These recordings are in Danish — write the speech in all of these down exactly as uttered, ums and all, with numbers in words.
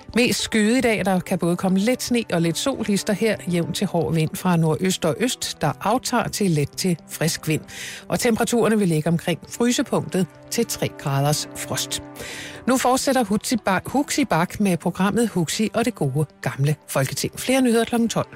Mest skyde i dag, der kan både komme lidt sne og lidt sol, hister her jævnt til hård vind fra nordøst og øst, der aftager til let til frisk vind. Og temperaturerne vil ligge omkring frysepunktet til tre graders frost. Nu fortsætter Huxi Bak med programmet Huxi og det gode gamle Folketing. Flere nyheder klokken tolv.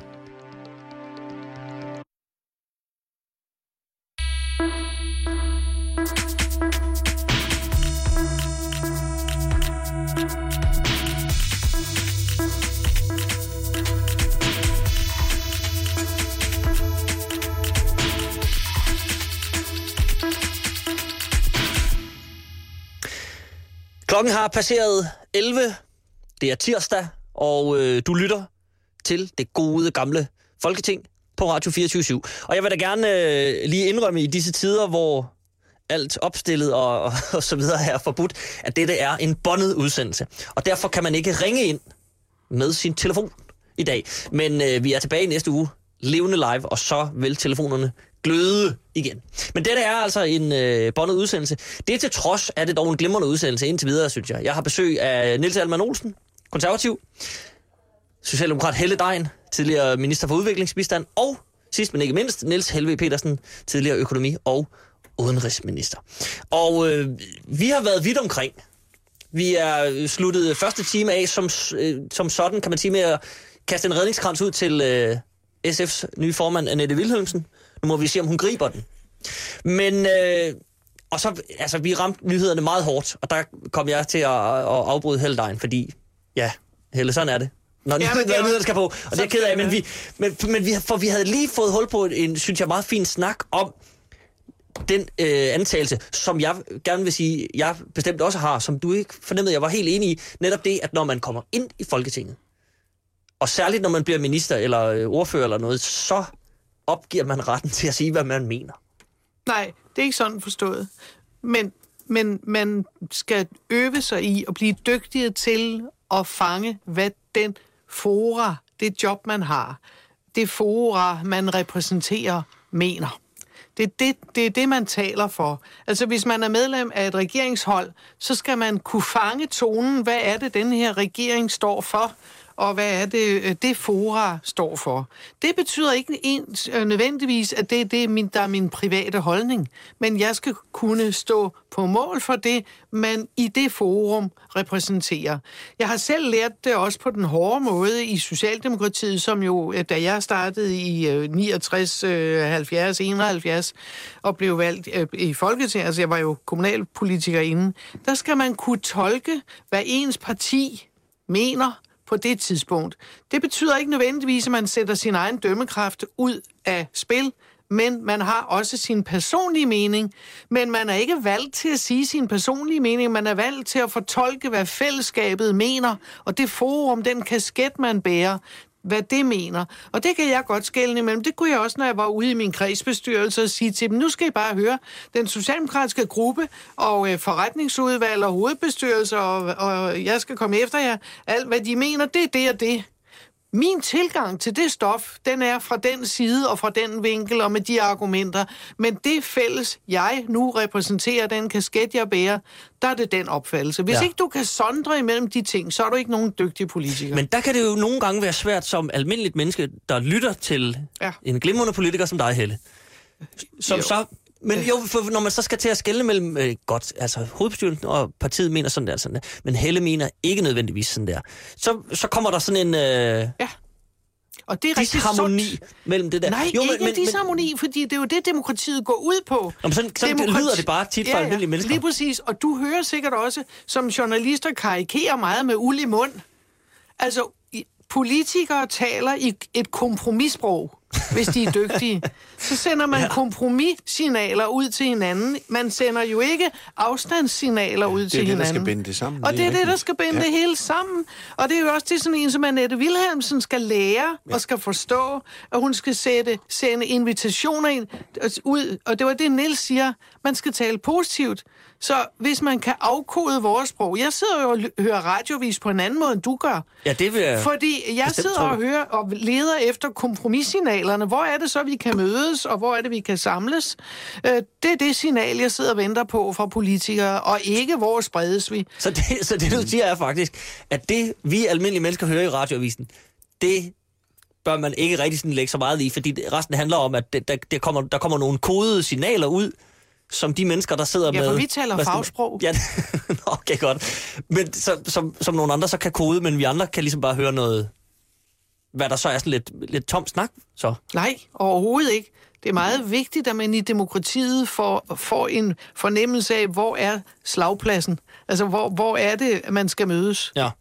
Klokken har passeret elleve. Det er tirsdag, og øh, du lytter til det gode gamle Folketing på Radio fireogtyve syv. Og jeg vil da gerne øh, lige indrømme i disse tider, hvor alt opstillet og, og, og så videre er forbudt, at dette er en båndet udsendelse. Og derfor kan man ikke ringe ind med sin telefon i dag. Men øh, vi er tilbage næste uge, levende live, og så vil telefonerne gløde igen. Men dette er altså en øh, båndet udsendelse. Det er til trods af det dog en glimrende udsendelse indtil videre, synes jeg. Jeg har besøg af Niels Alman Olsen, konservativ, socialdemokrat Helle Degn, tidligere minister for udviklingsbistand, og sidst men ikke mindst, Niels Helveg Petersen, tidligere økonomi- og udenrigsminister. Og øh, vi har været vidt omkring. Vi er sluttet første time af som, øh, som sådan, kan man sige, med at kaste en redningskrans ud til øh, S F's nye formand, Annette Wilhelmsen. Nu må vi se, om hun griber den. Men, øh, og så, altså, vi ramte nyhederne meget hårdt, og der kom jeg til at, at afbryde Helle Degn, fordi, ja, Helle, sådan er det. Når ja, nyhederne skal på, og det er ked af, men vi, men, men vi, for vi havde lige fået hul på en, synes jeg, meget fin snak om den øh, antagelse, som jeg gerne vil sige, jeg bestemt også har, som du ikke fornemmede, jeg var helt enig i, netop det, at når man kommer ind i Folketinget, og særligt når man bliver minister eller øh, ordfører eller noget, så opgiver man retten til at sige, hvad man mener. Nej, det er ikke sådan forstået. Men, men man skal øve sig i at blive dygtigere til at fange, hvad den fora, det job, man har, det fora, man repræsenterer, mener. Det er det, det er det, man taler for. Altså, hvis man er medlem af et regeringshold, så skal man kunne fange tonen. Hvad er det, den her regering står for? Og hvad er det, det fora står for? Det betyder ikke ens, øh, nødvendigvis, at det, det er min, der er min private holdning. Men jeg skal kunne stå på mål for det, man i det forum repræsenterer. Jeg har selv lært det også på den hårde måde i Socialdemokratiet, som jo, da jeg startede i øh, niogtres, halvfjerds, enoghalvfjerds og blev valgt øh, i Folketinget, altså jeg var jo kommunalpolitiker inden, der skal man kunne tolke, hvad ens parti mener på det tidspunkt. Det betyder ikke nødvendigvis, at man sætter sin egen dømmekraft ud af spil, men man har også sin personlige mening, men man er ikke valgt til at sige sin personlige mening, man er valgt til at fortolke, hvad fællesskabet mener, og det forum, den kasket, man bærer, hvad det mener. Og det kan jeg godt skelne imellem. Det kunne jeg også, når jeg var ude i min kredsbestyrelse og sige til dem, nu skal I bare høre, den socialdemokratiske gruppe og øh, forretningsudvalg og hovedbestyrelse, og, og jeg skal komme efter jer. Alt, hvad de mener, det er det og det. Min tilgang til det stof, den er fra den side og fra den vinkel og med de argumenter. Men det fælles, jeg nu repræsenterer, den kasket, jeg bærer, der er det den opfattelse. Hvis ja. ikke du kan sondre imellem de ting, så er du ikke nogen dygtig politiker. Men der kan det jo nogle gange være svært som almindeligt menneske, der lytter til ja. en glimrende politiker som dig, Helle. Som jo. så... Men jo, for når man så skal til at skelne mellem, øh, godt, altså hovedbestyrelsen og partiet mener sådan der, sådan der, men Helle mener ikke nødvendigvis sådan der, så, så kommer der sådan en øh, ja. Og det er disharmoni mellem det der. Nej, jo, ikke men, disharmoni, men, fordi det er jo det, demokratiet går ud på. Jamen, sådan sådan Demokrati- lyder det bare tit for ja, ja, almindelige mennesker. Lige præcis, og du hører sikkert også, som journalister karikerer meget med uld i mund. Altså, politikere taler i et kompromissprog, hvis de er dygtige. Så sender man ja. kompromissignaler ud til hinanden. Man sender jo ikke afstandssignaler ud til hinanden. Det er det, der skal binde det sammen. Og det er det, der skal binde ja. det hele sammen. Og det er jo også det, sådan en som Annette Wilhelmsen skal lære ja. og skal forstå, at hun skal sætte, sende invitationer ind, ud. Og det var det, Niels siger. Man skal tale positivt. Så hvis man kan afkode vores sprog... Jeg sidder jo og hører radiovis på en anden måde, end du gør. Ja, det vil jeg... Fordi jeg sidder og hører og leder efter kompromissignalerne. Hvor er det så, vi kan mødes, og hvor er det, vi kan samles? Det er det signal, jeg sidder og venter på fra politikere, og ikke hvor spredes vi. Så det, så det du siger er faktisk, at det, vi almindelige mennesker hører i radioavisen, det bør man ikke rigtig sådan lægge så meget i, fordi resten handler om, at det, der, der, kommer, der kommer nogle kodede signaler ud, som de mennesker, der sidder med... Ja, for vi taler fagsprog. Ja, okay, godt. Men så, som, som nogle andre så kan kode, men vi andre kan ligesom bare høre noget, hvad der så er sådan lidt, lidt tom snak, så. Nej, overhovedet ikke. Det er meget vigtigt, at man i demokratiet får, får en fornemmelse af, hvor er slagpladsen? Altså, hvor, hvor er det, man skal mødes? Ja.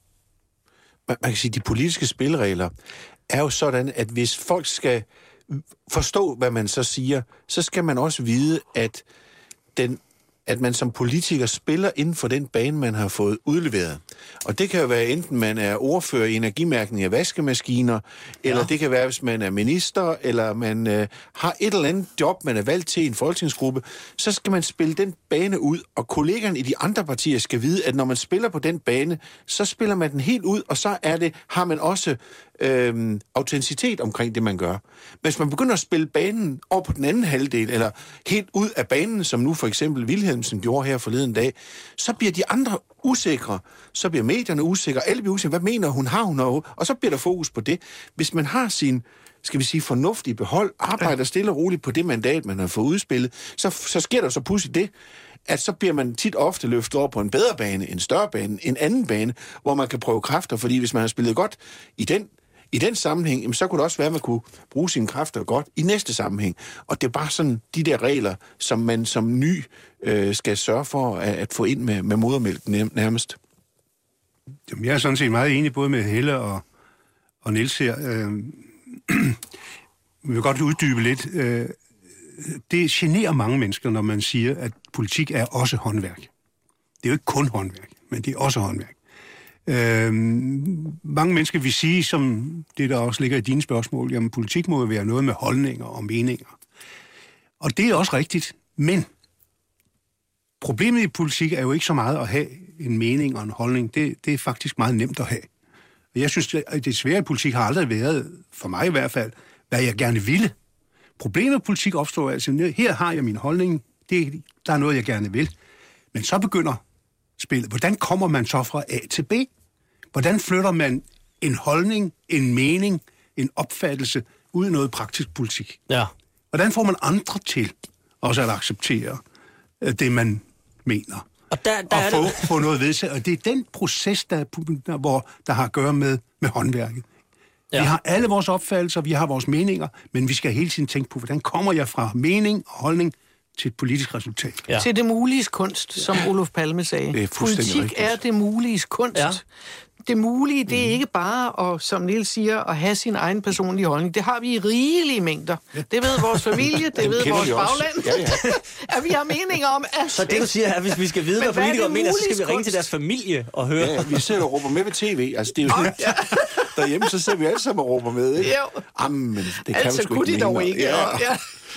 Man, man kan sige, at de politiske spilleregler er jo sådan, at hvis folk skal forstå, hvad man så siger, så skal man også vide, at, den, at man som politiker spiller inden for den bane, man har fået udleveret. Og det kan jo være, enten man er ordfører i energimærkning af vaskemaskiner, eller ja. det kan være, hvis man er minister, eller man øh, har et eller andet job, man er valgt til i en folketingsgruppe, så skal man spille den bane ud, og kollegerne i de andre partier skal vide, at når man spiller på den bane, så spiller man den helt ud, og så er det, har man også Øhm, autenticitet omkring det, man gør. Hvis man begynder at spille banen over på den anden halvdel, eller helt ud af banen, som nu for eksempel Wilhelmsen gjorde her forleden dag, så bliver de andre usikre, så bliver medierne usikre, alle bliver usikre, hvad mener hun, har hun, og, og så bliver der fokus på det. Hvis man har sin, skal vi sige, fornuftige behold, arbejder stille og roligt på det mandat, man har fået udspillet, så, så sker der så pludselig det, at så bliver man tit ofte løftet over på en bedre bane, en større bane, en anden bane, hvor man kan prøve kræfter, fordi hvis man har spillet godt i den I den sammenhæng, jamen, så kunne det også være, at man kunne bruge sine kræfter godt i næste sammenhæng. Og det er bare sådan de der regler, som man som ny øh, skal sørge for at, at få ind med, med modermælken nærmest. Jamen, jeg er sådan set meget enig både med Helle og, og Niels her. Øh, vi vil godt uddybe lidt. Øh, det generer mange mennesker, når man siger, at politik er også håndværk. Det er jo ikke kun håndværk, men det er også håndværk. Øh, mange mennesker vil sige, som det der også ligger i dine spørgsmål, jamen politik må jo være noget med holdninger og meninger. Og det er også rigtigt, men problemet i politik er jo ikke så meget at have en mening og en holdning. Det, det er faktisk meget nemt at have. Jeg synes, at det svære i politik har aldrig været, for mig i hvert fald, hvad jeg gerne ville. Problemet i politik opstår altså, her har jeg min holdning, det, der er noget, jeg gerne vil. Men så begynder spillet. Hvordan kommer man så fra A til B? Hvordan flytter man en holdning, en mening, en opfattelse ud i noget praktisk politik? Ja. Hvordan får man andre til også at acceptere det, man mener? Og, der, der og få, det... få noget ved sig. Og det er den proces, der, der, hvor, der har at gøre med, med håndværket. Ja. Vi har alle vores opfattelser, vi har vores meninger, men vi skal hele tiden tænke på, hvordan kommer jeg fra mening og holdning til et politisk resultat. Ja. Til det muliges kunst, som Olof Palme sagde. Det er Politik rigtigt. er det muliges kunst. Ja. Det mulige, det er ikke bare, at, som Niels siger, at have sin egen personlige holdning. Det har vi i rigelige mængder. Ja. Det ved vores familie, det ved vores bagland. Ja, ja. At vi har meninger om alt. Så det, du siger, er, at hvis vi skal vide, hvad politikere mener, så skal vi ringe kunst? til deres familie og høre. Ja, vi sidder og råber med ved tv. Altså, det er jo sådan, ja. Derhjemme, så sidder vi alle sammen og råber med, ikke? Jo. Jamen, det kan altså, vi sgu kunne ikke de dog ikke. Ja. Ja.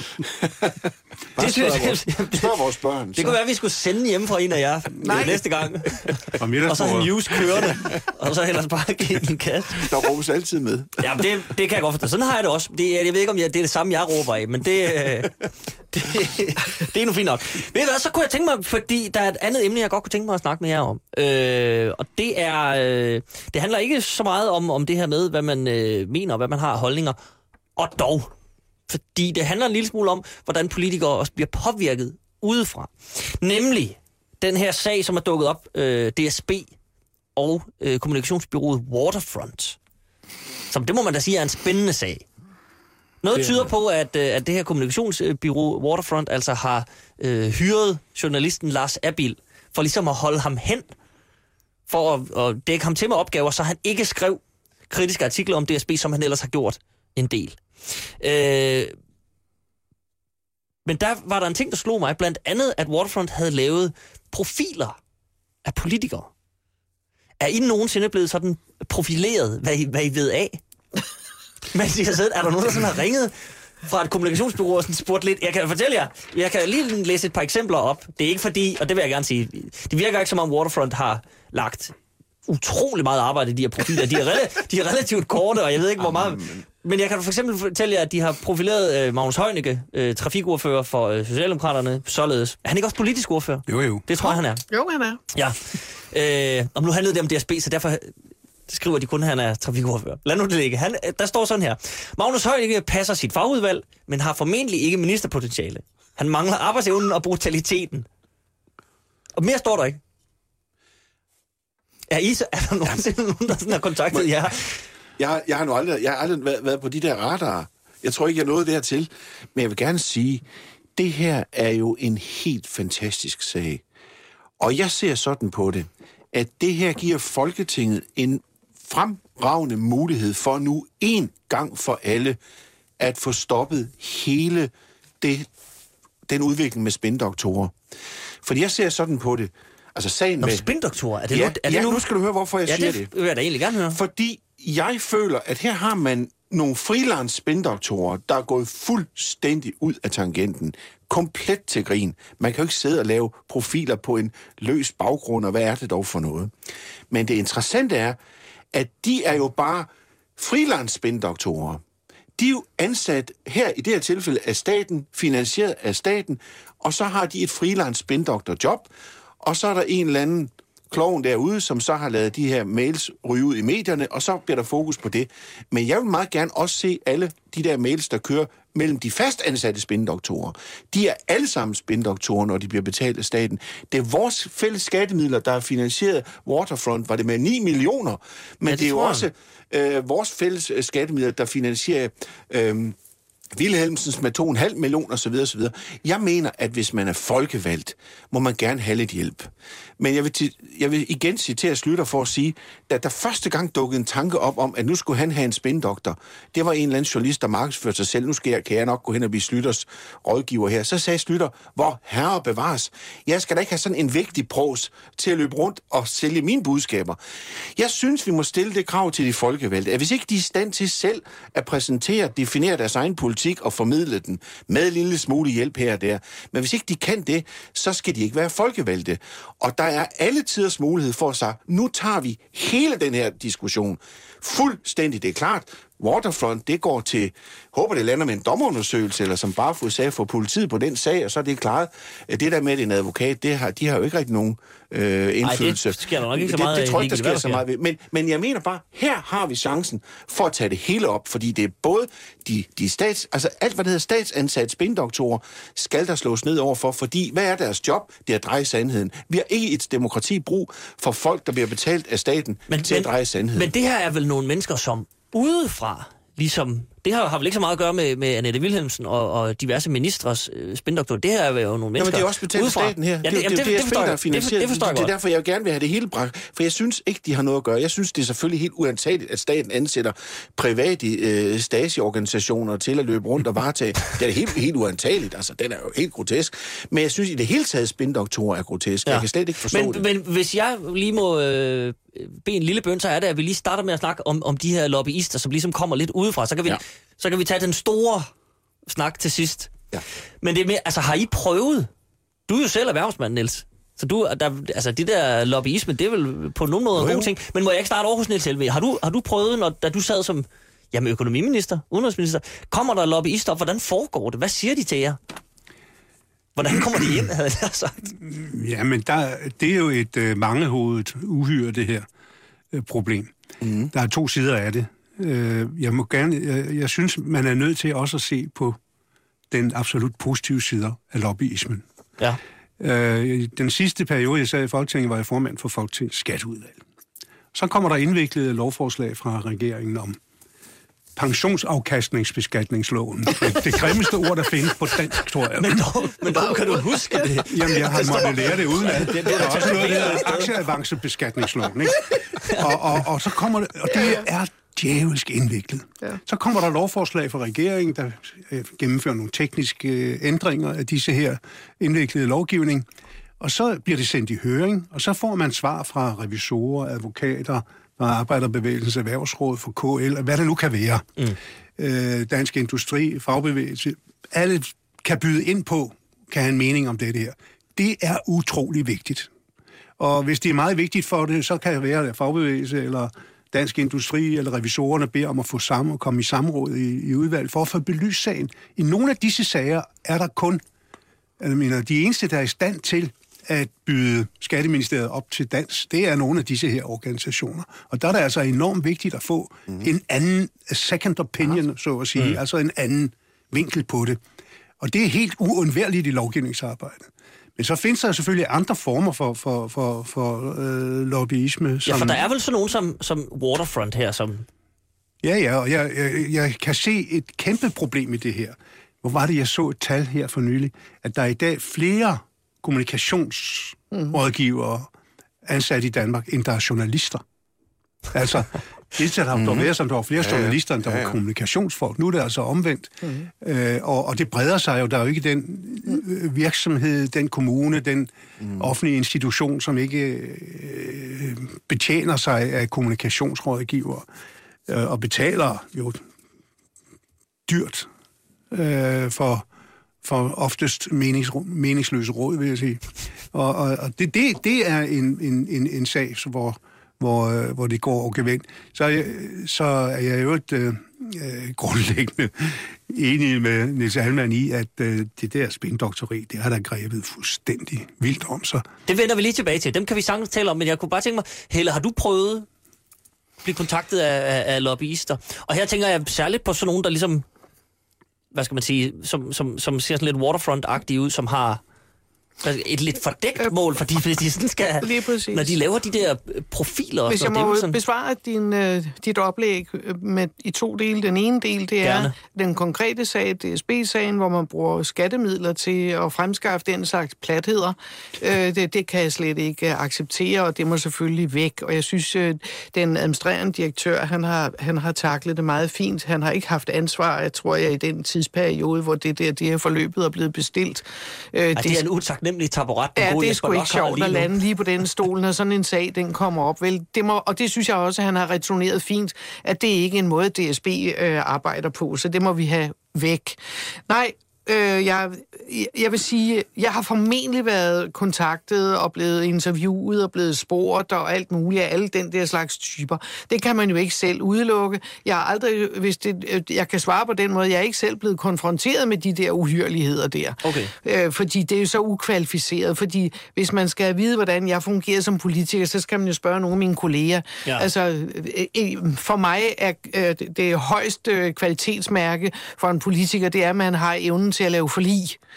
Det synes jeg. Spørg vores børn. Det så. Kunne være, at vi skulle sende hjem fra en af jer Nej. næste gang. Og så have news kørende. Og så ellers bare give den kast. Der råbes altid med. Ja, det, det kan jeg godt forstå. Sådan har jeg det også. Det, jeg ved ikke, om jeg, det er det samme, jeg råber af, men det, det, det er nu fint nok. Ved du hvad, så kunne jeg tænke mig, fordi der er et andet emne, jeg godt kunne tænke mig at snakke med jer om. Øh, og det er, øh, det handler ikke så meget om, om det her med, hvad man øh, mener, og hvad man har af holdninger. Og dog. Fordi det handler en lille smule om, hvordan politikere også bliver påvirket udefra. Nemlig den her sag, som er dukket op, øh, D S B og øh, kommunikationsbureauet Waterfront. Som det må man da sige er en spændende sag. Noget det tyder på, at, øh, at det her kommunikationsbureau Waterfront altså har øh, hyret journalisten Lars Abild for ligesom at holde ham hen, for at, at dække ham til med opgaver, så han ikke skrev kritiske artikler om D S B, som han ellers har gjort en del. Øh, men der var der en ting, der slog mig, blandt andet, at Waterfront havde lavet profiler af politikere. Er I nogensinde blevet sådan profileret, hvad I, hvad I ved af? Mens I har siddet, er der nogen, der sådan har ringet fra et kommunikationsbureau og sådan spurgte lidt. Jeg kan fortælle jer, jeg kan lige læse et par eksempler op. Det er ikke fordi, og det vil jeg gerne sige, det virker ikke som om Waterfront har lagt utrolig meget arbejde i de her profiler. De er, rela- de er relativt korte, og jeg ved ikke, hvor meget... Men jeg kan for eksempel fortælle jer, at de har profileret øh, Magnus Heunicke, øh, trafikordfører for øh, Socialdemokraterne, således. Er han ikke også politisk ordfører? Jo, jo. Det tror jeg, han er. Jo, han er. Ja. Øh, om nu handlede det om D S B, så derfor skriver de kun, at han er trafikordfører. Lad nu det ligge. Han, der står sådan her. Magnus Heunicke passer sit fagudvalg, men har formentlig ikke ministerpotentiale. Han mangler arbejdsevnen og brutaliteten. Og mere står der ikke. Er, I så, er der nogensinde nogen, der sådan har kontaktet jer? Jeg, jeg har nu aldrig, jeg har aldrig været, været på de der radarer. Jeg tror ikke, jeg nåede dertil. Men jeg vil gerne sige, det her er jo en helt fantastisk sag. Og jeg ser sådan på det, at det her giver Folketinget en fremragende mulighed for nu en gang for alle at få stoppet hele det, den udvikling med spindoktorer. Fordi jeg ser sådan på det. Altså sagen Nå, med... spindoktorer? Er det ja, nu, er det ja, nu? nu skal du høre, hvorfor jeg ja, siger det. det. det vil jeg da egentlig gerne høre. Fordi jeg føler, at her har man nogle freelance spindoktorer, der er gået fuldstændig ud af tangenten. Komplet til grin. Man kan jo ikke sidde og lave profiler på en løs baggrund, og hvad er det dog for noget? Men det interessante er, at de er jo bare freelance spindoktorer. De er jo ansat her i det her tilfælde af staten, finansieret af staten, og så har de et freelance spindoktorjob, og så er der en eller anden kloven derude, som så har lavet de her mails ryge ud i medierne, og så bliver der fokus på det. Men jeg vil meget gerne også se alle de der mails, der kører mellem de fastansatte spindoktorer. De er alle sammen spindoktorer, når de bliver betalt af staten. Det er vores fælles skattemidler, der har finansieret Waterfront, var det med ni millioner, men ja, det, det er jo også øh, vores fælles skattemidler, der finansierer... Øh, Wilhelmsens med to komma fem millioner osv. osv. Jeg mener, at hvis man er folkevalgt, må man gerne have lidt hjælp. Men jeg vil, t- jeg vil igen citere Slytter for at sige, at der første gang dukkede en tanke op om, at nu skulle han have en spindoktor. Det var en eller anden journalist, der markedsførte sig selv. Nu skal jeg, kan jeg nok gå hen og blive Slytters rådgiver her. Så sagde Slytter, hvor herre bevares. Jeg skal da ikke have sådan en vigtig pros til at løbe rundt og sælge mine budskaber. Jeg synes, vi må stille det krav til de folkevalgte, at hvis ikke de er i stand til selv at præsentere, definere deres egen politik, og formidle den med en lille smule hjælp her og der. Men hvis ikke de kan det, så skal de ikke være folkevalgte. Og der er alle tiders mulighed for at sige, nu tager vi hele den her diskussion fuldstændig. Det er klart, Waterfront, det går til, håber det lander med en dommerundersøgelse, eller som Barfod sagde, for politiet på den sag, og så er det klart, at det der med en advokat, det har, de har jo ikke rigtig nogen øh, indflydelse. Ej, det sker der nok ikke så meget. Det, det tror jeg ikke, der sker så meget ved. Men, men jeg mener bare, her har vi chancen for at tage det hele op, fordi det er både de, de stats, altså alt, hvad det hedder statsansat spindoktorer, skal der slås ned overfor, fordi hvad er deres job? Det er at dreje sandheden. Vi har ikke et demokrati brug for folk, der bliver betalt af staten men, til men, at dreje sandheden. Men det her er vel nogle mennesker, som udefra, ligesom, det har, har vel ikke så meget at gøre med, med Annette Wilhelmsen og, og diverse ministres øh, spindoktorer. Det her er jo nogle mennesker. Ja, men det er også betalt af staten her. Ja, det, det, det, det, det, det, forstår jeg. Det, det, det forstår jeg godt. Det er derfor, jeg gerne vil have det hele bragt. For jeg synes ikke, de har noget at gøre. Jeg synes, det er selvfølgelig helt uantageligt, at staten ansætter private øh, Stasi-organisationer til at løbe rundt og varetage. Det er helt, helt uantageligt. Altså, den er jo helt grotesk. Men jeg synes, i det hele taget, spindoktorer er grotesk. Ja. Jeg kan slet ikke forstå men, det. Men hvis jeg lige må øh, bede en lille bøn, så er det, at vi lige starter med at snakke om, om de her lobbyister, som ligesom kommer lidt udefra. Så kan vi, ja. så kan vi tage den store snak til sidst. Ja. Men det er mere, altså har I prøvet? Du er jo selv erhvervsmand, Niels. Så du, der, altså det der lobbyisme, det er vel på nogen måde en god ting. Men må jeg ikke starte over hos Niels Helveg? Har du, har du prøvet, når, da du sad som jamen, økonomiminister, udenrigsminister, kommer der lobbyister op? Hvordan foregår det? Hvad siger de til jer? Hvordan kommer de ind, havde jeg sagt? Jamen, der, det er jo et øh, mangehovedet uhyre, det her øh, problem. Mm. Der er to sider af det. Øh, jeg må gerne, jeg, jeg synes, man er nødt til også at se på den absolut positive side af lobbyismen. Ja. Øh, den sidste periode, jeg sad i Folketinget, var jeg formand for Folketingets skatteudvalg. Så kommer der indviklede lovforslag fra regeringen om pensionsafkastningsbeskatningsloven. Det grimmeste ord, der findes på dansk, tror jeg. Men dog, men dog kan du huske det? Jamen, jeg har måttet lære det uden at. Det er også noget, der hedder aktieavancebeskatningsloven, ikke? Og, og, og så kommer det, og det er djævelsk indviklet. Ja. Så kommer der lovforslag fra regeringen, der øh, gennemfører nogle tekniske øh, ændringer af disse her indviklede lovgivning, og så bliver det sendt i høring, og så får man svar fra revisorer, advokater, fra Arbejderbevægelsens Erhvervsråd, fra K L, hvad det nu kan være. Mm. Øh, Dansk Industri, fagbevægelse, alle kan byde ind på, kan have en mening om det her. Det er utrolig vigtigt. Og hvis det er meget vigtigt for det, så kan det være, at fagbevægelse eller Dansk Industri eller revisorerne beder om at få sammen og komme i samråd i, i udvalg for at få belyst sagen. I nogle af disse sager er der kun, jeg mener, de eneste, der er i stand til at byde Skatteministeriet op til dans, det er nogle af disse her organisationer. Og der er det altså enormt vigtigt at få mm. en anden, a second opinion, så at sige, mm. altså en anden vinkel på det. Og det er helt uundværligt i lovgivningsarbejdet. Men så findes der selvfølgelig andre former for, for, for, for øh, lobbyisme. Som... Ja, for der er vel sådan nogen som, som Waterfront her, som... Ja, ja, og jeg, jeg, jeg kan se et kæmpe problem i det her. Hvor var det, jeg så et tal her for nylig, at der er i dag flere kommunikationsrådgivere ansat i Danmark, end der er journalister. Altså, det har mm-hmm. været, som der var flere ja, journalister, end der ja, ja. var kommunikationsfolk. Nu er det altså omvendt. Mm-hmm. Øh, og, og det breder sig jo. Der er jo ikke den øh, virksomhed, den kommune, den mm. offentlige institution, som ikke øh, betjener sig af kommunikationsrådgivere øh, og betaler jo dyrt øh, for, for oftest menings, meningsløse råd, vil jeg sige. Og, og, og det, det, det er en, en, en, en sag, hvor Hvor, hvor det går og gevind, så, så er jeg jo et øh, grundlæggende enig med Niels Alman i, at øh, det der spindoktori, det har der grebet fuldstændig vildt om sig. Det vender vi lige tilbage til. Dem kan vi sagtens tale om, men jeg kunne bare tænke mig, Helle, har du prøvet at blive kontaktet af, af, af lobbyister? Og her tænker jeg særligt på sådan nogen, der ligesom, hvad skal man sige, som, som, som ser sådan lidt Waterfront-agtige ud, som har et lidt fordækt mål, fordi hvis de sådan skal, når de laver de der profiler... Hvis jeg må sådan... besvare din, uh, dit oplæg med, i to dele. Den ene del, det er Gerne. den konkrete sag, D S B-sagen, hvor man bruger skattemidler til at fremskaffe den slags platheder. Uh, det, det kan jeg slet ikke acceptere, og det må selvfølgelig væk. Og jeg synes, uh, den administrerende direktør, han har, han har taklet det meget fint. Han har ikke haft ansvar, jeg tror jeg, i den tidsperiode, hvor det der det her forløbet er blevet bestilt. Uh, Ej, det, det er en utak nemlig taburet. Ja, det er sgu ikke sjovt at lande lige på den stol, når sådan en sag, den kommer op. Vel, det må, og det synes jeg også, at han har returneret fint, at det ikke er en måde, D S B øh, arbejder på, så det må vi have væk. Nej, øh, jeg, jeg vil sige, jeg har formentlig været kontaktet og blevet interviewet og blevet spurgt og alt muligt af alle den der slags typer. Det kan man jo ikke selv udelukke. Jeg har aldrig, hvis det, jeg kan svare på den måde, jeg er ikke selv blevet konfronteret med de der uhyreligheder der. Okay. Øh, fordi det er jo så ukvalificeret, fordi hvis man skal vide, hvordan jeg fungerer som politiker, så skal man jo spørge nogle af mine kolleger. Ja. Altså, for mig er det højeste kvalitetsmærke for en politiker, det er, at man har evnen til at lave forlig.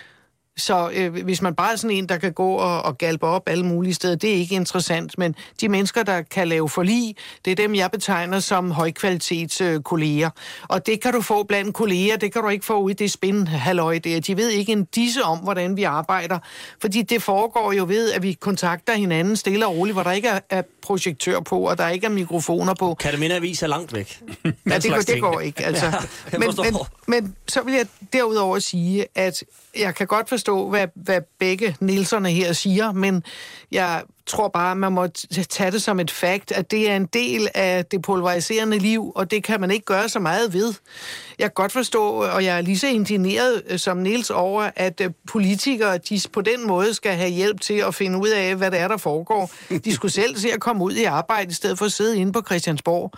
Så øh, hvis man bare er sådan en, der kan gå og, og galpe op alle mulige steder, det er ikke interessant. Men de mennesker, der kan lave forlig, det er dem, jeg betegner som højkvalitets øh, kolleger. Og det kan du få blandt kolleger, det kan du ikke få ud i det spindhalløj der. De ved ikke en disse om, hvordan vi arbejder. Fordi det foregår jo ved, at vi kontakter hinanden stille og roligt, hvor der ikke er, er projektør på, og der ikke er mikrofoner på. Kan det minde avis er langt væk? Ja, det, går, det går ikke. Altså. Ja, men, men, men så vil jeg derudover sige, at jeg kan godt forstå, hvad, hvad begge Nielserne her siger, men jeg tror bare, man må tage det som et fakt, at det er en del af det polariserende liv, og det kan man ikke gøre så meget ved. Jeg kan godt forstå, og jeg er lige så indigneret som Niels over, at politikere, de på den måde skal have hjælp til at finde ud af, hvad det er, der foregår. De skulle selv se at komme ud i arbejde, i stedet for at sidde inde på Christiansborg.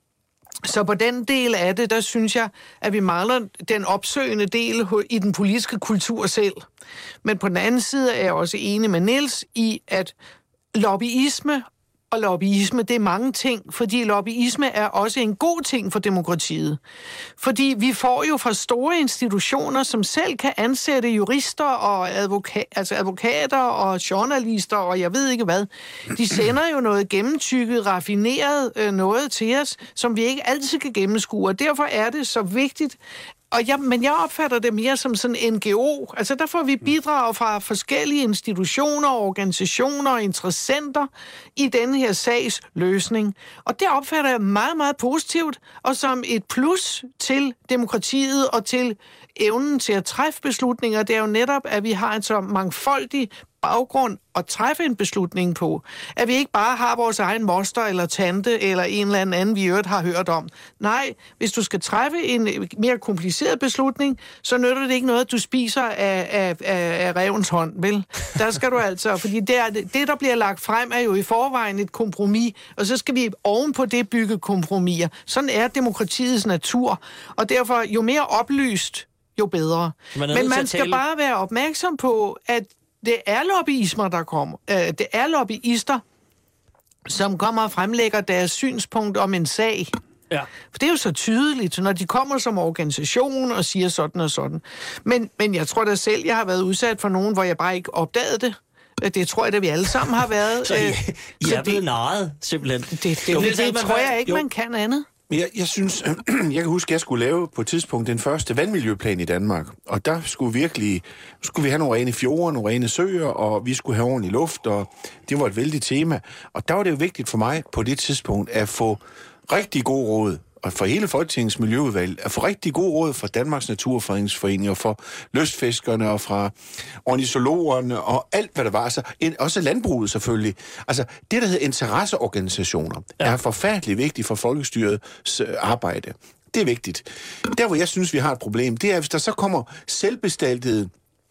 Så på den del af det, der synes jeg, at vi mangler den opsøgende del i den politiske kultur selv. Men på den anden side er jeg også enig med Niels i, at lobbyisme og lobbyisme, det er mange ting, fordi lobbyisme er også en god ting for demokratiet. Fordi vi får jo fra store institutioner, som selv kan ansætte jurister og advoka- altså advokater og journalister og jeg ved ikke hvad. De sender jo noget gennemtykket, raffineret øh, noget til os, som vi ikke altid kan gennemskue. Og derfor er det så vigtigt. Og jeg, men jeg opfatter det mere som sådan en N G O. Altså der får vi bidrag fra forskellige institutioner, organisationer og interessenter i denne her sags løsning. Og det opfatter jeg meget, meget positivt, og som et plus til demokratiet og til evnen til at træffe beslutninger. Det er jo netop, at vi har en så mangfoldig baggrund at træffe en beslutning på. At vi ikke bare har vores egen moster eller tante eller en eller anden, vi i øvrigt har hørt om. Nej, hvis du skal træffe en mere kompliceret beslutning, så nytter det ikke noget, at du spiser af, af, af, af revens hånd, vel? Der skal du altså, fordi det, er, det, der bliver lagt frem, er jo i forvejen et kompromis, og så skal vi oven på det bygge kompromiser. Sådan er demokratiets natur, og derfor jo mere oplyst, jo bedre. Man Men man skal tale... bare være opmærksom på, at det er lobbyismer, der kommer. Øh, det er lobbyister, som kommer og fremlægger deres synspunkt om en sag. Ja. For det er jo så tydeligt, når de kommer som organisation og siger sådan og sådan. Men, men jeg tror da selv, jeg har været udsat for nogen, hvor jeg bare ikke opdagede det. Det tror jeg da, vi alle sammen har været. Så I, I er blevet narret, simpelthen. Det, det, det, det, det tror jeg ikke, jo. man kan andet. Men jeg, jeg synes, jeg kan huske, at jeg skulle lave på et tidspunkt den første vandmiljøplan i Danmark. Og der skulle virkelig, skulle vi have nogle rene fjorde, nogle rene søer, og vi skulle have ordentlig luft, og det var et vældigt tema. Og der var det jo vigtigt for mig på det tidspunkt at få rigtig god råd, og for hele Folketingets Miljøudvalg, at få rigtig god råd fra Danmarks Naturfredningsforening, og for lystfiskerne, og fra ornitologerne, og alt, hvad der var. Altså, også landbruget selvfølgelig. Altså, det, der hedder interesseorganisationer, ja. er forfærdeligt vigtigt for folkestyrets arbejde. Det er vigtigt. Der, hvor jeg synes, vi har et problem, det er, hvis der så kommer selvbestaltede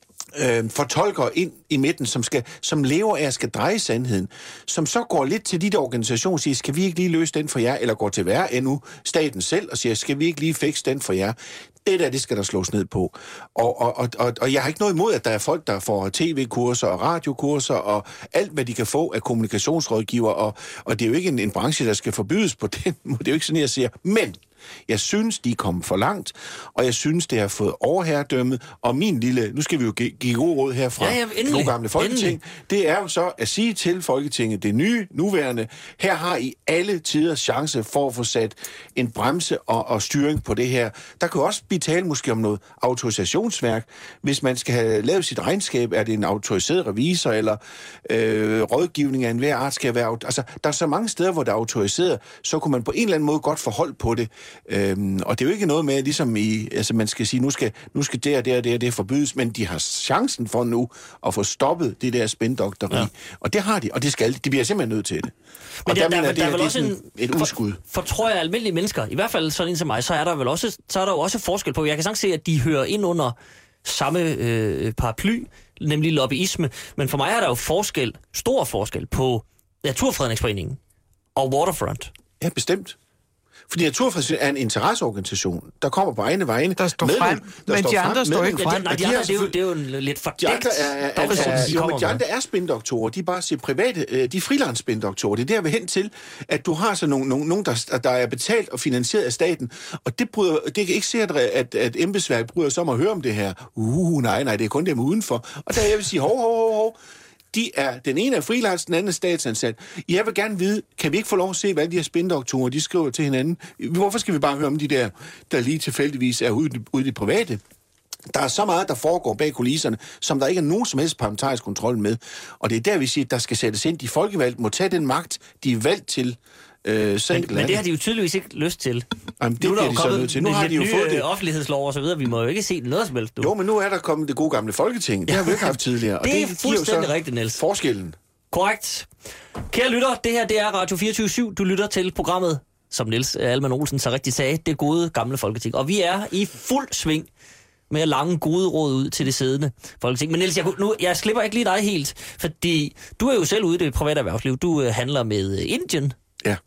Øh, fortolkere ind i midten, som, skal, som lever af at skal dreje sandheden, som så går lidt til de der organisationer og siger, skal vi ikke lige løse den for jer, eller går til værre endnu staten selv og siger, skal vi ikke lige fikse den for jer. Det der, det skal der slås ned på. Og, og, og, og, og jeg har ikke noget imod, at der er folk, der får tv-kurser og radiokurser og alt, hvad de kan få af kommunikationsrådgiver, og, og det er jo ikke en, en branche, der skal forbydes på den måde. Det er jo ikke sådan, jeg siger, men jeg synes, de er kommet for langt, og jeg synes, det har fået overherredømmet, og min lille, nu skal vi jo give, give god råd her fra ja, ja, endelig, det gamle Folketing, endelig. Det er jo så at sige til Folketinget, det nye, nuværende, her har I alle tiders chance for at få sat en bremse og, og styring på det her. Der kan også blive tale måske om noget autorisationsværk. Hvis man skal have lavet sit regnskab, er det en autoriseret revisor, eller øh, rådgivning af enhver art skal være... Altså, der er så mange steder, hvor det er autoriseret, så kunne man på en eller anden måde godt forholde på det. Øhm, og det er jo ikke noget med, ligesom i, altså man skal sige, nu skal, nu skal det og det og det og det forbydes, men de har chancen for nu at få stoppet det der spindokteri. Ja. Og det har de, og det skal de. De bliver simpelthen nødt til det. Og men der, der, mener, der, det, der er vel det også en, et udskud. For, for tror jeg, almindelige mennesker, i hvert fald sådan en som mig, så er der vel også, så er der jo også forskel på, jeg kan sagtens se, at de hører ind under samme øh, paraply, nemlig lobbyisme, men for mig er der jo forskel, stor forskel på Naturfredningsforeningen og Waterfront. Ja, bestemt. Fordi Naturfredningsforeningen er en interesseorganisation, der kommer på egne vegne. Der står medlem, frem, der men står de andre står ikke frem. Ja, de, nej, de, de andre, det, er jo, det er jo lidt fordækt. De andre er, er, er, er, er, jo, men de andre er spindoktorer. De er bare siger private, de er frilandsspindoktorer. Det er der, vi hen til, at du har så nogen, nogen, nogen der, der er betalt og finansieret af staten. Og det, bryder, det er ikke sikkert, at, at embedsværket bryder sig om at høre om det her. Uh, nej, nej, det er kun dem udenfor. Og der jeg vil sige, hov, hov, hov, hov. De er, den ene er freelance, den anden er statsansat. Jeg vil gerne vide, kan vi ikke få lov at se, hvad de her spindoktorer, de skriver til hinanden? Hvorfor skal vi bare høre om de der, der lige tilfældigvis er ude, ude i det private? Der er så meget, der foregår bag kulisserne, som der ikke er nogen som helst parlamentarisk kontrol med. Og det er der, vi siger, at der skal sættes ind. De folkevalgte må tage den magt, de er valgt til. Øh, men, men det har de jo tydeligvis ikke lyst til. Jamen, det bliver de så nødt til. Nu har de jo nye, fået det. offentlighedslov og så videre. Vi må jo ikke se noget som helst. Jo, men nu er der kommet det gode gamle Folketing. Det har vi ikke haft tidligere. det er fuldstændig rigtigt, Niels. Forskellen. Korrekt. Kære lytter, det her det er Radio fireogtyve syv. Du lytter til programmet, som Niels Alman Olsen så rigtigt sagde, det gode gamle Folketing. Og vi er i fuld sving med at lange gode råd ud til det siddende Folketing. Men Niels, jeg, nu, jeg slipper ikke lige dig helt, fordi du er jo selv ude i det private erhvervsliv. Du øh, handler med Indien. Ja.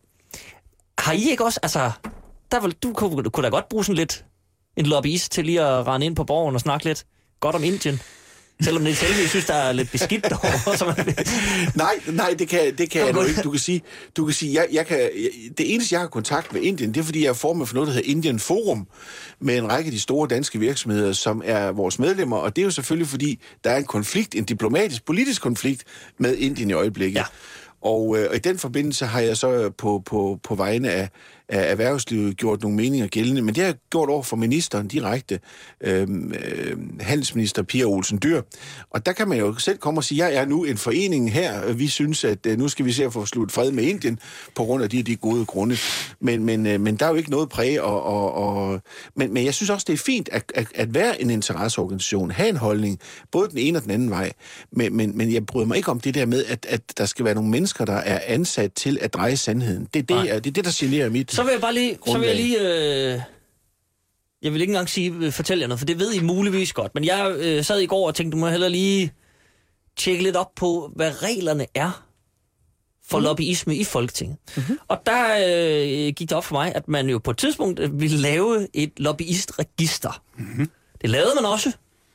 Har I ikke også, altså, der vil, du kunne, kunne da godt bruge sådan lidt en lobbyist til lige at rende ind på borgen og snakke lidt godt om Indien? Selvom det selv, jeg synes, der er lidt beskidt derovre. nej, nej, det kan, det kan jeg nu ikke. Du kan sige, du kan sige jeg, jeg kan, jeg, det eneste, jeg har kontakt med Indien, det er, fordi jeg er formand for noget, der hedder Indian Forum, med en række af de store danske virksomheder, som er vores medlemmer, og det er jo selvfølgelig, fordi der er en konflikt, en diplomatisk, politisk konflikt med Indien i øjeblikket. Ja. Og, øh, og i den forbindelse har jeg så på, på, på vegne af, af erhvervslivet gjort nogle meninger gældende, men det har jeg gjort over for ministeren direkte, øh, øh, handelsminister Pia Olsen Dyhr. Og der kan man jo selv komme og sige, jeg er nu en forening her, vi synes, at øh, nu skal vi se at få slut fred med Indien, på grund af de, de gode grunde. Men, men, øh, men der er jo ikke noget præg, og, og, og, men, men jeg synes også, det er fint at, at, at være en interesseorganisation, have en holdning, både den ene og den anden vej. Men, men, men jeg bryder mig ikke om det der med, at, at der skal være nogle mennesker, der er ansat til at dreje sandheden. Det er det, det, er det der generer mit Så vil jeg bare lige... grundlag. Så vil jeg lige øh... Jeg vil ikke engang sige, fortælle jer noget, for det ved I muligvis godt. Men jeg øh, sad i går og tænkte, du må hellere lige tjekke lidt op på, hvad reglerne er for mm. lobbyisme i Folketinget. Mm-hmm. Og der øh, gik det op for mig, at man jo på et tidspunkt ville lave et lobbyistregister. Mm-hmm. Det lavede man også,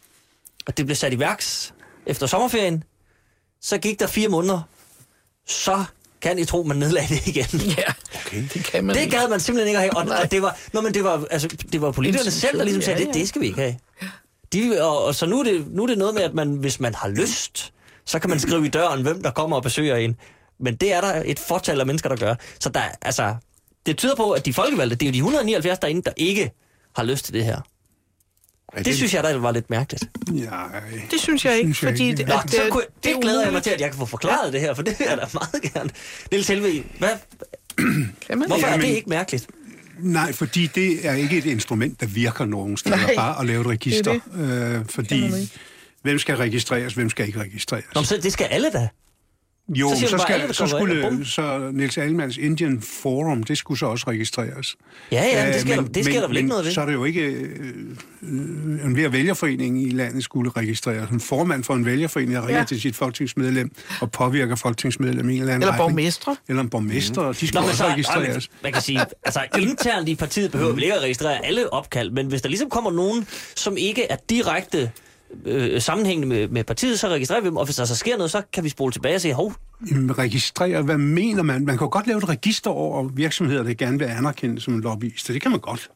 og det blev sat i værks efter sommerferien. Så gik der fire måneder, så kan I tro, man nedlagde det igen. Ja, okay. Det kan man Det ikke. gad man simpelthen ikke at have. Og, og det var, nå, men det var, altså, det var politikerne selv, der ligesom sagde, ja, ja. det, det skal vi ikke have. De, og, og så nu er, det, nu er det noget med, at man, hvis man har lyst, så kan man skrive i døren, hvem der kommer og besøger en. Men det er der et fortal af mennesker, der gør. Så der, altså, det tyder på, at de folkevalgte, det er jo de et hundrede og nioghalvfjerds derinde, der ikke har lyst til det her. Det, det synes jeg, der var lidt mærkeligt. Ja, Det synes jeg ikke, synes jeg fordi... ikke. Det, Nå, at, så det, kunne, det det er glæder jeg mig umuligt. til, at jeg kan få forklaret det her, for det vil jeg da meget gerne. Niels Helveg, hvad, Kan man hvorfor det? er det men- ikke mærkeligt? Nej, fordi det er ikke et instrument, der virker nogen steder, Nej, bare at lave et register. det Øh, fordi, man ikke. hvem skal registreres, hvem skal ikke registreres? Nå, så det skal alle da. Jo, så siger så, man bare, alle, der skal, så kommer ind og skulle bum. så Niels Almans Indian Forum, det skulle så også registreres. Ja, ja, det Øh, sker, der, det sker men, der vel ikke men noget ved. så er det jo ikke... Øh, en hver vælgerforening i landet skulle registreres. En formand for en vælgerforening ringer Ja. til sit folketingsmedlem og påvirker folketingsmedlem i en eller anden Eller retning. borgmestre. Eller en borgmester, mm. de skal Nå, men også så, registreres. man kan sige, altså internt i partiet behøver vi ikke at registrere alle opkald, men hvis der ligesom kommer nogen, som ikke er direkte øh, sammenhængende med, med partiet, så registrerer vi dem, og hvis der så sker noget, så kan vi spole tilbage og sige, hov, Jamen, registrere, hvad mener man? Man kan jo godt lave et register over virksomheder, der gerne vil anerkende som en lobbyist. Det kan man godt.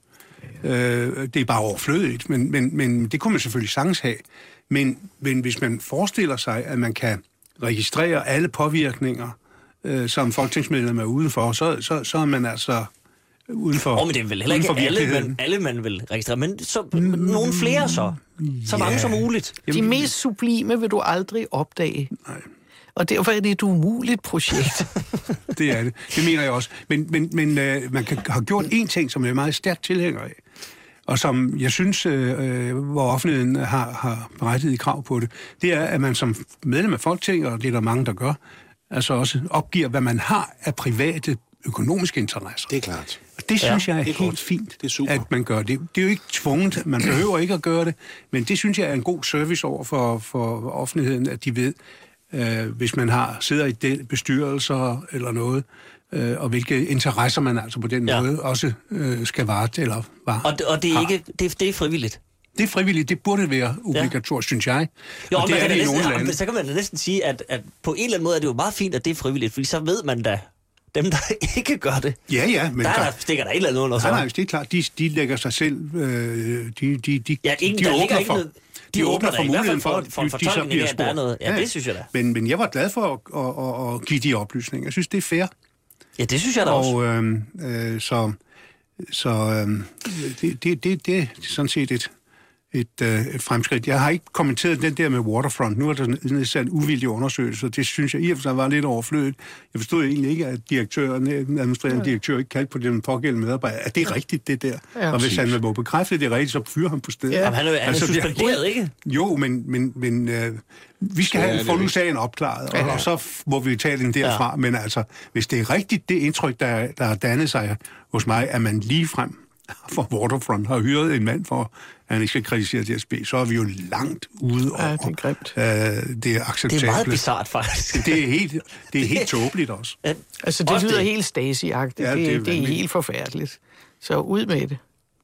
Øh, det er bare overflødigt, men, men, men det kunne man selvfølgelig sagtens have. Men, men hvis man forestiller sig, at man kan registrere alle påvirkninger, øh, som folketingsmedlem er ude for, så, så, så er man altså uden for oh, men det er vel heller uden ikke for alle, virkeligheden. men, alle, man vil registrere, men så, mm, nogle flere så. Så mange ja. som muligt. De mest sublime vil du aldrig opdage. Nej. Og derfor er det et umuligt projekt. Det er det. Det mener jeg også. Men, men, men øh, man kan have gjort én ting, som jeg er meget stærkt tilhænger af, og som jeg synes, øh, hvor offentligheden har, har berettiget i krav på det, det er, at man som medlem af Folketinget, og det er der mange, der gør, altså også opgiver, hvad man har af private økonomiske interesser. Det er klart. Og det synes ja, jeg er, det er helt godt. fint, Det er super. at man gør det. Det er jo ikke tvunget, man behøver ikke at gøre det, men det synes jeg er en god service over for, for offentligheden, at de ved, øh, hvis man har sidder i den bestyrelser eller noget, øh, og hvilke interesser man altså på den Ja. måde også øh, skal varetage eller var. Og, det- og det er ikke, det, det er frivilligt. Det er frivilligt, det burde være obligatorisk, ja. synes jeg. Jo, og og det man er kan det i næsten, nogle ja, lande. så kan man da næsten sige, at, at på en eller anden måde er det jo meget fint, at det er frivilligt, fordi så ved man da, dem der ikke gør det, Ja, ja, men der, der, der stikker der et eller andet under nej, sig. nej, det er klart, de, de lægger sig selv, øh, de, de, de, Ja, ikke, de der ligger åbner ikke for, noget, de, åbner for muligheden muligheden for, for, for en at de så fortolkning bliver af, at der er spurgt. noget. Ja, det synes jeg da. Men, men jeg var glad for at, at, at, at give de oplysninger. Jeg synes, det er fair. Ja, det synes jeg da også. Og øh, øh, så, så øh, det, det, det, det er sådan set et, et, øh, et fremskridt. Jeg har ikke kommenteret den der med Waterfront. Nu er der nedsat en uvildig undersøgelse, og det synes jeg i og for sig var lidt overflødigt. Jeg forstod egentlig ikke, at direktøren, den administrerende direktør ikke kaldte på den pågældende medarbejder. Er det rigtigt, det der? Ja, og hvis præcis. han må bekræfte, at det er rigtigt, så fyrer han på stedet. Ja. Jamen, han er, han er Altså, det er- suspenderet, ikke? Jo, men, men, men øh, vi skal Så er have det få nu rigtigt. sagen opklaret, og, Ja. og så f- må vi tage den derfra. Ja. Men altså, hvis det er rigtigt, det indtryk, der, der har dannet sig hos mig, at man lige frem for Waterfront har hyret en mand for, at han ikke skal kritisere D S B, så er vi jo langt ude over. Ja, det er grimt. Øh, det er acceptabelt. Det er meget bizart, faktisk. Det er helt, det er helt tåbeligt også. Ja, Altså, det også lyder det. helt Stasi-agtigt. Ja, Ja, det er det, det er vanvittigt. helt forfærdeligt. Så ud med det.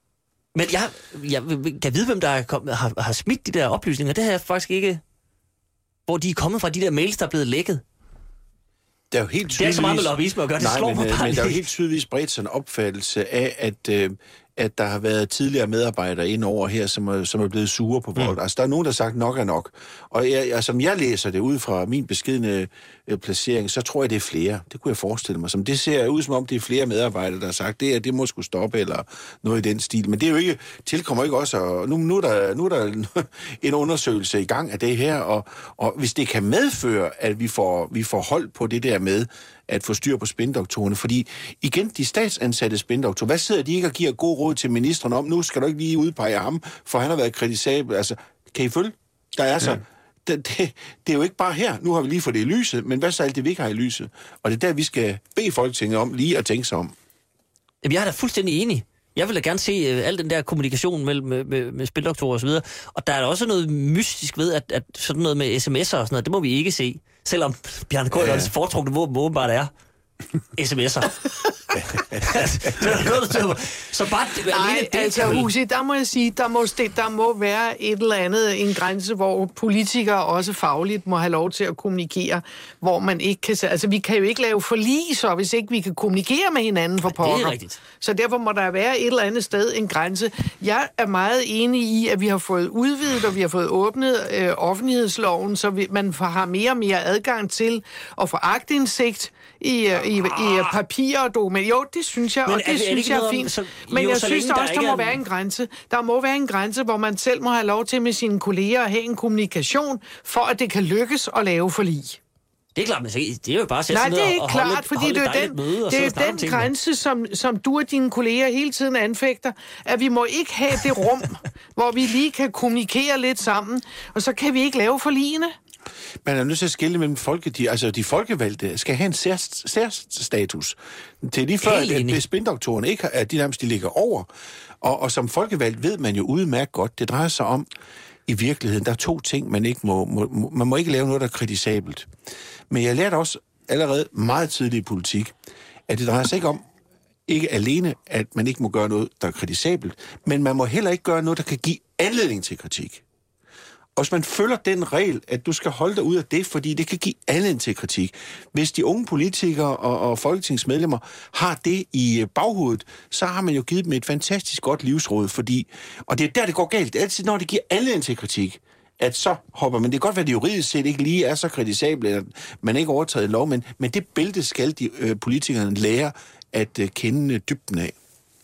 Men jeg, jeg kan vide, hvem der er kom, har, har smidt de der oplysninger. Det har jeg faktisk ikke... Hvor de er kommet fra, de der mails, der er blevet lækket. Der er jo helt Det er ikke så meget med tydeligvis- lobbyisme at gøre. Det Nej, slår men, mig øh, bare men der er jo lige. helt tydeligvis bredt sådan en opfattelse af, at, øh, at der har været tidligere medarbejdere ind over her, som er, som er blevet sure på folk. Mm. Altså, der er nogen, der har sagt, nok er nok. Og jeg, jeg, som jeg læser det ud fra min beskedne øh, placering, så tror jeg, det er flere. Det kunne jeg forestille mig. Som det ser ud, som om det er flere medarbejdere, der har sagt, det, er, det må skulle stoppe, eller noget i den stil. Men det er jo ikke, tilkommer ikke også, og nu, nu, er der, nu er der en undersøgelse i gang af det her, og, og hvis det kan medføre, at vi får, vi får hold på det der med, at få styr på spindoktorerne. Fordi igen, de statsansatte spindoktorer, hvad sidder de ikke og giver god råd til ministeren om? Nu skal du ikke lige udpege ham, for han har været kritisabel. Altså, kan I følge? Der er så... Ja. Det, det, det er jo ikke bare her. Nu har vi lige fået det i lyset, men hvad så alt det, vi ikke har i lyset? Og det er der, vi skal bede Folketinget om lige at tænke sig om. Jamen, jeg er da fuldstændig enig. Jeg vil da gerne se uh, al den der kommunikation mellem med, med, med spildoktorer og så videre. Og der er da også noget mystisk ved, at, at sådan noget med sms'er og sådan noget, det må vi ikke se. Selvom Bjarne Corydons ja. foretrukne våben åbenbart er sms'er. Så bare Nej, altså Husi, der må jeg sige, der må, der må være et eller andet, en grænse, hvor politikere også fagligt må have lov til at kommunikere, hvor man ikke kan... Altså, vi kan jo ikke lave forlig, så hvis ikke vi kan kommunikere med hinanden for pokker. Det er rigtigt. Så derfor må der være et eller andet sted en grænse. Jeg er meget enig i, at vi har fået udvidet, og vi har fået åbnet øh, offentlighedsloven, så vi, man har mere og mere adgang til at få aktindsigt i, i, i papirer og dokumenter. Jo, det synes jeg, men og det, det synes jeg er fint. Om, så, men jo, jeg synes der også, der, der må er... være en grænse. Der må være en grænse, hvor man selv må have lov til med sine kolleger at have en kommunikation, for at det kan lykkes at lave forlig. Det er klart, men det er jo bare at sætte Nej, det er ikke og klart, holde, fordi holde det er den, møde, det er den grænse, som, som du og dine kolleger hele tiden anfægter, at vi må ikke have det rum, hvor vi lige kan kommunikere lidt sammen, og så kan vi ikke lave forligene. Man er nødt til at skille mellem folke, de, altså de folkevalgte skal have en særstatus. Det er lige før, at spindoktorerne ikke har, at de nærmest de ligger over. Og, og som folkevalgt ved man jo udmærket godt, det drejer sig om, i virkeligheden, der er to ting, man ikke må, må, man må ikke lave noget, der er kritisabelt. Men jeg lærte også allerede meget tidligt i politik, at det drejer sig ikke om, ikke alene, at man ikke må gøre noget, der er kritisabelt, men man må heller ikke gøre noget, der kan give anledning til kritik. Og hvis man følger den regel, at du skal holde dig ud af det, fordi det kan give anledning til kritik. Hvis de unge politikere og, og folketingsmedlemmer har det i baghovedet, så har man jo givet dem et fantastisk godt livsråd, fordi, og det er der, det går galt. Det er altid, når det giver anledning til kritik, at så hopper man. Det kan godt være, at det juridisk set ikke lige er så kritisabelt, at man ikke overtræder lov, men, men det bælte skal de øh, politikerne lære at øh, kende dybden af.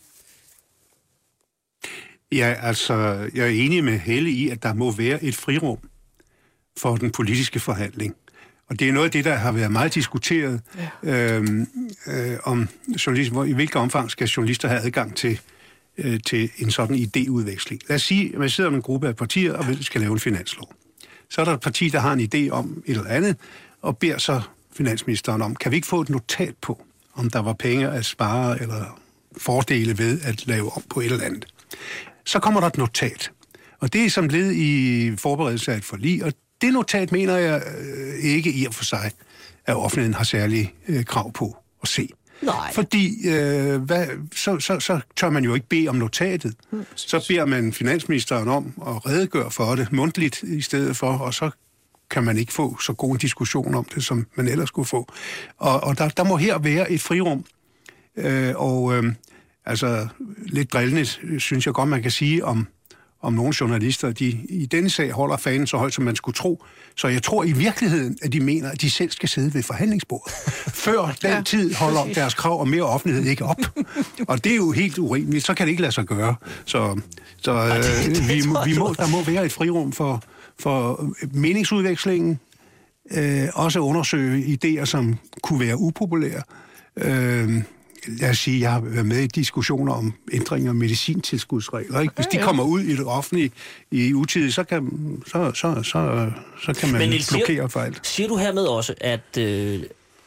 Ja, altså, jeg er enig med Helle i, at der må være et frirum for den politiske forhandling. Og det er noget af det, der har været meget diskuteret, ja. øhm, øh, om journalister, hvor, i hvilket omfang skal journalister have adgang til, øh, til en sådan idéudveksling. Lad os sige, at man sidder med en gruppe af partier og skal lave en finanslov. Så er der et parti, der har en idé om et eller andet, og beder så finansministeren om, kan vi ikke få et notat på, om der var penge at spare eller fordele ved at lave om på et eller andet. Så kommer der et notat, og det er som led i forberedelse af et forlig, og det notat mener jeg øh, ikke i og for sig, at offentligheden har særlig øh, krav på at se. Nej. Fordi øh, hvad, så, så, så tør man jo ikke bede om notatet. Hmm. Så beder man finansministeren om at redegøre for det mundtligt i stedet for, og så kan man ikke få så god en diskussion om det, som man ellers skulle få. Og, og der, der må her være et frirum, øh, og... Øh, Altså, lidt drillende, synes jeg godt, man kan sige om, om nogle journalister, de i denne sag holder fanen så højt, som man skulle tro. Så jeg tror i virkeligheden, at de mener, at de selv skal sidde ved forhandlingsbordet. Før den ja, tid holder præcis. Deres krav om mere offentlighed ikke op. Og det er jo helt urimeligt. Så kan det ikke lade sig gøre. Så, så øh, vi, vi må, der må være et frirum for, for meningsudvekslingen. Øh, også undersøge idéer, som kunne være upopulære. Øh, Lad os sige, jeg har været med i diskussioner om ændringer af medicintilskudsregler. Ikke? Hvis de kommer ud i det offentlige i utid, så kan, så, så, så, så kan man Men Niels, blokere siger, for alt. Siger du hermed også, at, øh,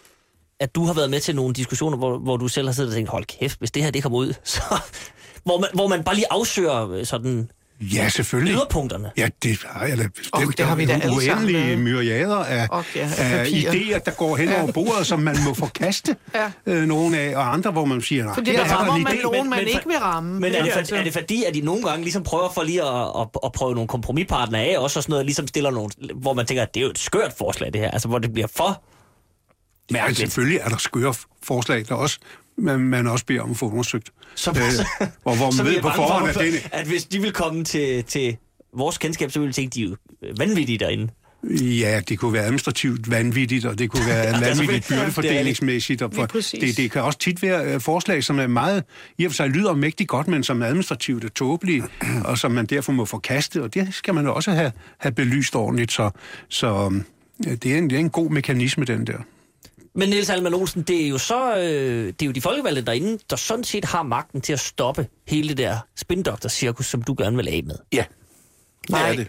at du har været med til nogle diskussioner, hvor, hvor du selv har siddet og tænkt, hold kæft, hvis det her det kommer ud, så, hvor, man, hvor man bare lige afsøger sådan... Ja, selvfølgelig. Yderpunkterne. Ja, det har jeg da. Oh, det har vi da alle sammen. Uendelige myriader af, okay, af idéer, der går hen over bordet, som man må forkaste ja. øh, nogle af, og andre, hvor man siger, nej, fordi det der rammer man nogen, man, men, man men, ikke vil ramme. Men er det, for, er det fordi, at de nogle gange ligesom prøver for lige at, at, at prøve nogle kompromispartnere af, også og sådan noget, ligesom stiller nogle, hvor man tænker, at det er jo et skørt forslag, det her, altså hvor det bliver for mærkeligt. Ja, selvfølgelig er der skøre forslag, der også man, man også beder om at få undersøgt. Så, øh, og hvor man ved på forhånd, at, det... at hvis de vil komme til, til vores kendskab, så vil de tænke, de er jo vanvittige derinde. Ja, det kunne være administrativt vanvittigt, og det kunne være ja, vanvittigt byrdefordelingsmæssigt. Og for, det, det kan også tit være forslag, som er meget, i og for sig lyder mægtigt godt, men som administrativt er tåbelige, og som man derfor må forkaste, og det skal man også have, have belyst ordentligt. Så, så det, er en, det er en god mekanisme, den der. Men Niels Alman Olsen, det er jo så øh, det er jo de folkevalgte derinde, der sådan set har magten til at stoppe hele det der spindoktor-cirkus, som du gerne vil af med. Ja, det Nej. er det.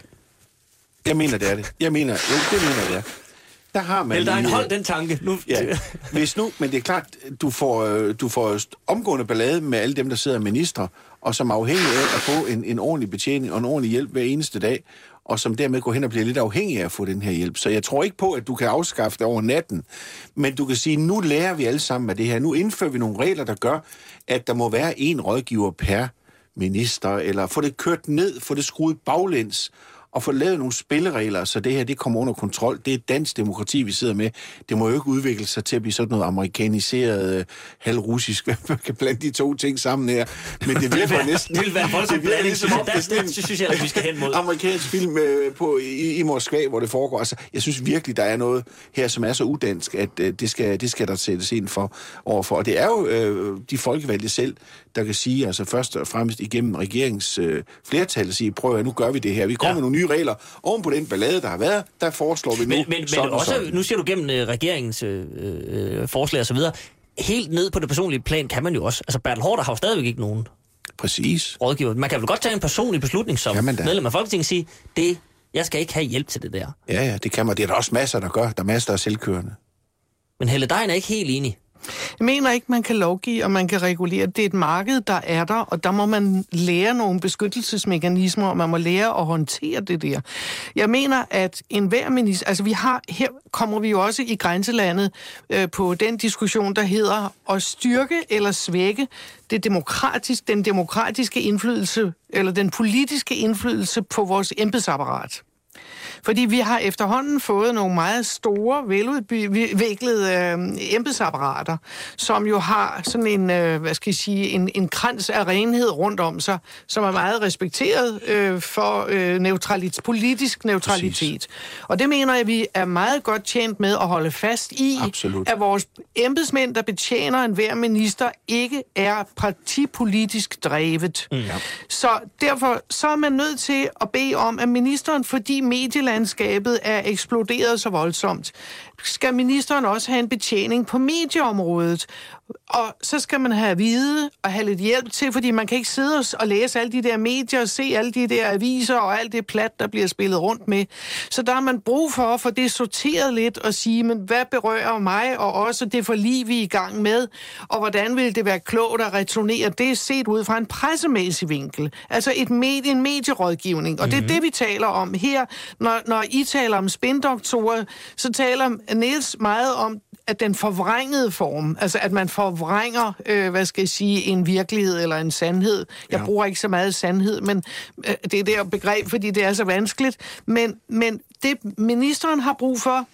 Jeg mener, det er det. Jeg mener, jo, det mener det er. Der har man... Eller der er en lige- hold den tanke. Nu. Ja, hvis nu, men det er klart, du får, øh, du får omgående ballade med alle dem, der sidder ministre, og som er afhængige af at få en, en ordentlig betjening og en ordentlig hjælp hver eneste dag, og som dermed går hen og bliver lidt afhængige af at få den her hjælp. Så jeg tror ikke på, at du kan afskaffe det over natten, men du kan sige, nu lærer vi alle sammen af det her. Nu indfører vi nogle regler, der gør, at der må være en rådgiver per minister, eller få det kørt ned, få det skruet baglæns, og få lavet nogle spilleregler, så det her det kommer under kontrol. Det er dansk demokrati, vi sidder med. Det må jo ikke udvikle sig til at blive sådan noget amerikaniseret, øh, halvrussisk, man kan blande de to ting sammen her. Men det virker næsten... Det vil være voldsomt virker blanding, ligesom så om, der, det er sådan der, synes jeg, at vi skal hen mod. amerikansk film øh, på, i, i Moskva, hvor det foregår. Altså, jeg synes virkelig, der er noget her, som er så udansk, at øh, det, skal, det skal der sættes ind for overfor. Og det er jo øh, de folkevalgte selv, der kan sige, altså først og fremmest igennem regeringens øh, flertal, at sige, prøv at nu gør vi det her. Vi kommer Ja. med nogle nye regler. Oven på den ballade, der har været, der foreslår vi nu Men, men, sådan men og også, sådan. nu ser du gennem øh, regeringens øh, øh, forslag og så videre, helt ned på det personlige plan kan man jo også. Altså Bertel Haarder har jo stadigvæk ikke nogen Præcis. rådgiver. Man kan vel godt tage en personlig beslutning som Kan man da? medlem af Folketinget og sige, det, jeg skal ikke have hjælp til det der. Ja, ja, det kan man. Det er der også masser, der gør. Der er masser, der er selvkørende. Men Helle Dejen er ikke helt enig. Jeg mener ikke, man kan lovgive, og man kan regulere. Det er et marked, der er der, og der må man lære nogle beskyttelsesmekanismer, og man må lære at håndtere det der. Jeg mener, at enhver minister... Altså, vi har... Her kommer vi jo også i grænselandet øh, på den diskussion, der hedder at styrke eller svække det demokratisk, den demokratiske indflydelse, eller den politiske indflydelse på vores embedsapparat. Fordi vi har efterhånden fået nogle meget store, veludviklede øh, embedsapparater, som jo har sådan en, øh, hvad skal jeg sige, en, en krans af renhed rundt om sig, som er meget respekteret øh, for øh, neutralitet, politisk neutralitet. Præcis. Og det mener jeg, vi er meget godt tjent med at holde fast i, Absolut. at vores embedsmænd, der betjener enhver minister, ikke er partipolitisk drevet. Mm. Så derfor så er man nødt til at bede om, at ministeren, fordi medielandskabet er eksploderet så voldsomt, skal ministeren også have en betjening på medieområdet. Og så skal man have at vide og have lidt hjælp til, fordi man kan ikke sidde og læse alle de der medier og se alle de der aviser og alt det plat, der bliver spillet rundt med. Så der har man brug for at få det sorteret lidt og sige, men hvad berører mig, og også det forlig, vi er i gang med, og hvordan vil det være klogt at returnere det set ud fra en pressemæssig vinkel. Altså et medie, en medierådgivning. Og mm-hmm. det er det, vi taler om her. Når, når I taler om spindoktorer, så taler Niels meget om, at den forvrængede form, altså at man forvrænger, øh, hvad skal jeg sige, en virkelighed eller en sandhed. Jeg ja. bruger ikke så meget sandhed, men øh, det er det begreb, fordi det er så vanskeligt. Men, men det ministeren har brug for,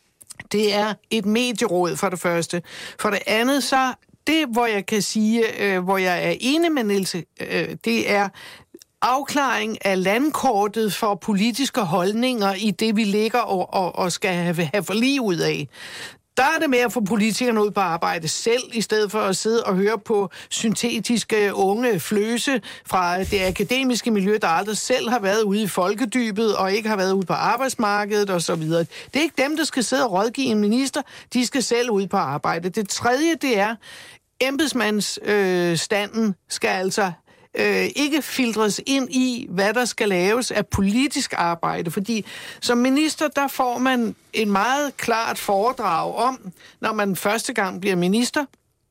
det er et medieråd for det første. For det andet så, det hvor jeg kan sige, øh, hvor jeg er enig med Niels, øh, det er afklaring af landkortet for politiske holdninger i det, vi ligger og, og, og skal have, have forlig ud af. Der er det med at få politikerne ud på arbejde selv, i stedet for at sidde og høre på syntetiske unge fløse fra det akademiske miljø, der aldrig selv har været ude i folkedybet og ikke har været ude på arbejdsmarkedet osv. Det er ikke dem, der skal sidde og rådgive en minister. De skal selv ud på arbejde. Det tredje, det er, embedsmandsstanden øh, skal altså Øh, ikke filtres ind i, hvad der skal laves af politisk arbejde, fordi som minister, der får man en meget klart foredrag om, når man første gang bliver minister,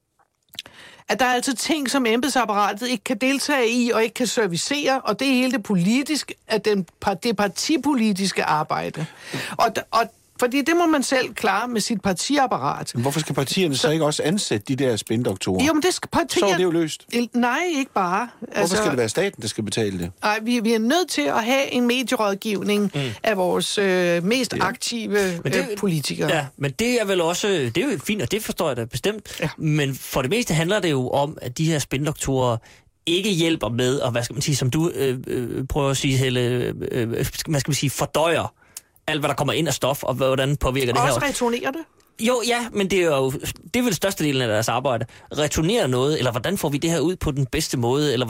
at der er altså ting, som embedsapparatet ikke kan deltage i og ikke kan servicere, og det er hele det politiske, at den, det partipolitiske arbejde. Og, og fordi det må man selv klare med sit partiapparat. Men hvorfor skal partierne så, så ikke også ansætte de der spindoktorer? Jo, men det skal partierne... Så er det jo løst. Nej, ikke bare. Hvorfor altså, skal det være staten, der skal betale det? Nej, vi, vi er nødt til at have en medierådgivning mm. af vores øh, mest ja. aktive det, øh, politikere. Ja, men det er vel også... Det er jo fint, og det forstår jeg da bestemt. Ja. Men for det meste handler det jo om, at de her spindoktorer ikke hjælper med, og hvad skal man sige, som du øh, øh, prøver at sige, Helle, øh, hvad skal man sige, fordøjer alt, hvad der kommer ind af stof, og hvordan påvirker det her. Også returnerer det? Jo, ja, men det er jo det er vel størstedelen af deres arbejde. Returnere noget, eller hvordan får vi det her ud på den bedste måde, eller hvordan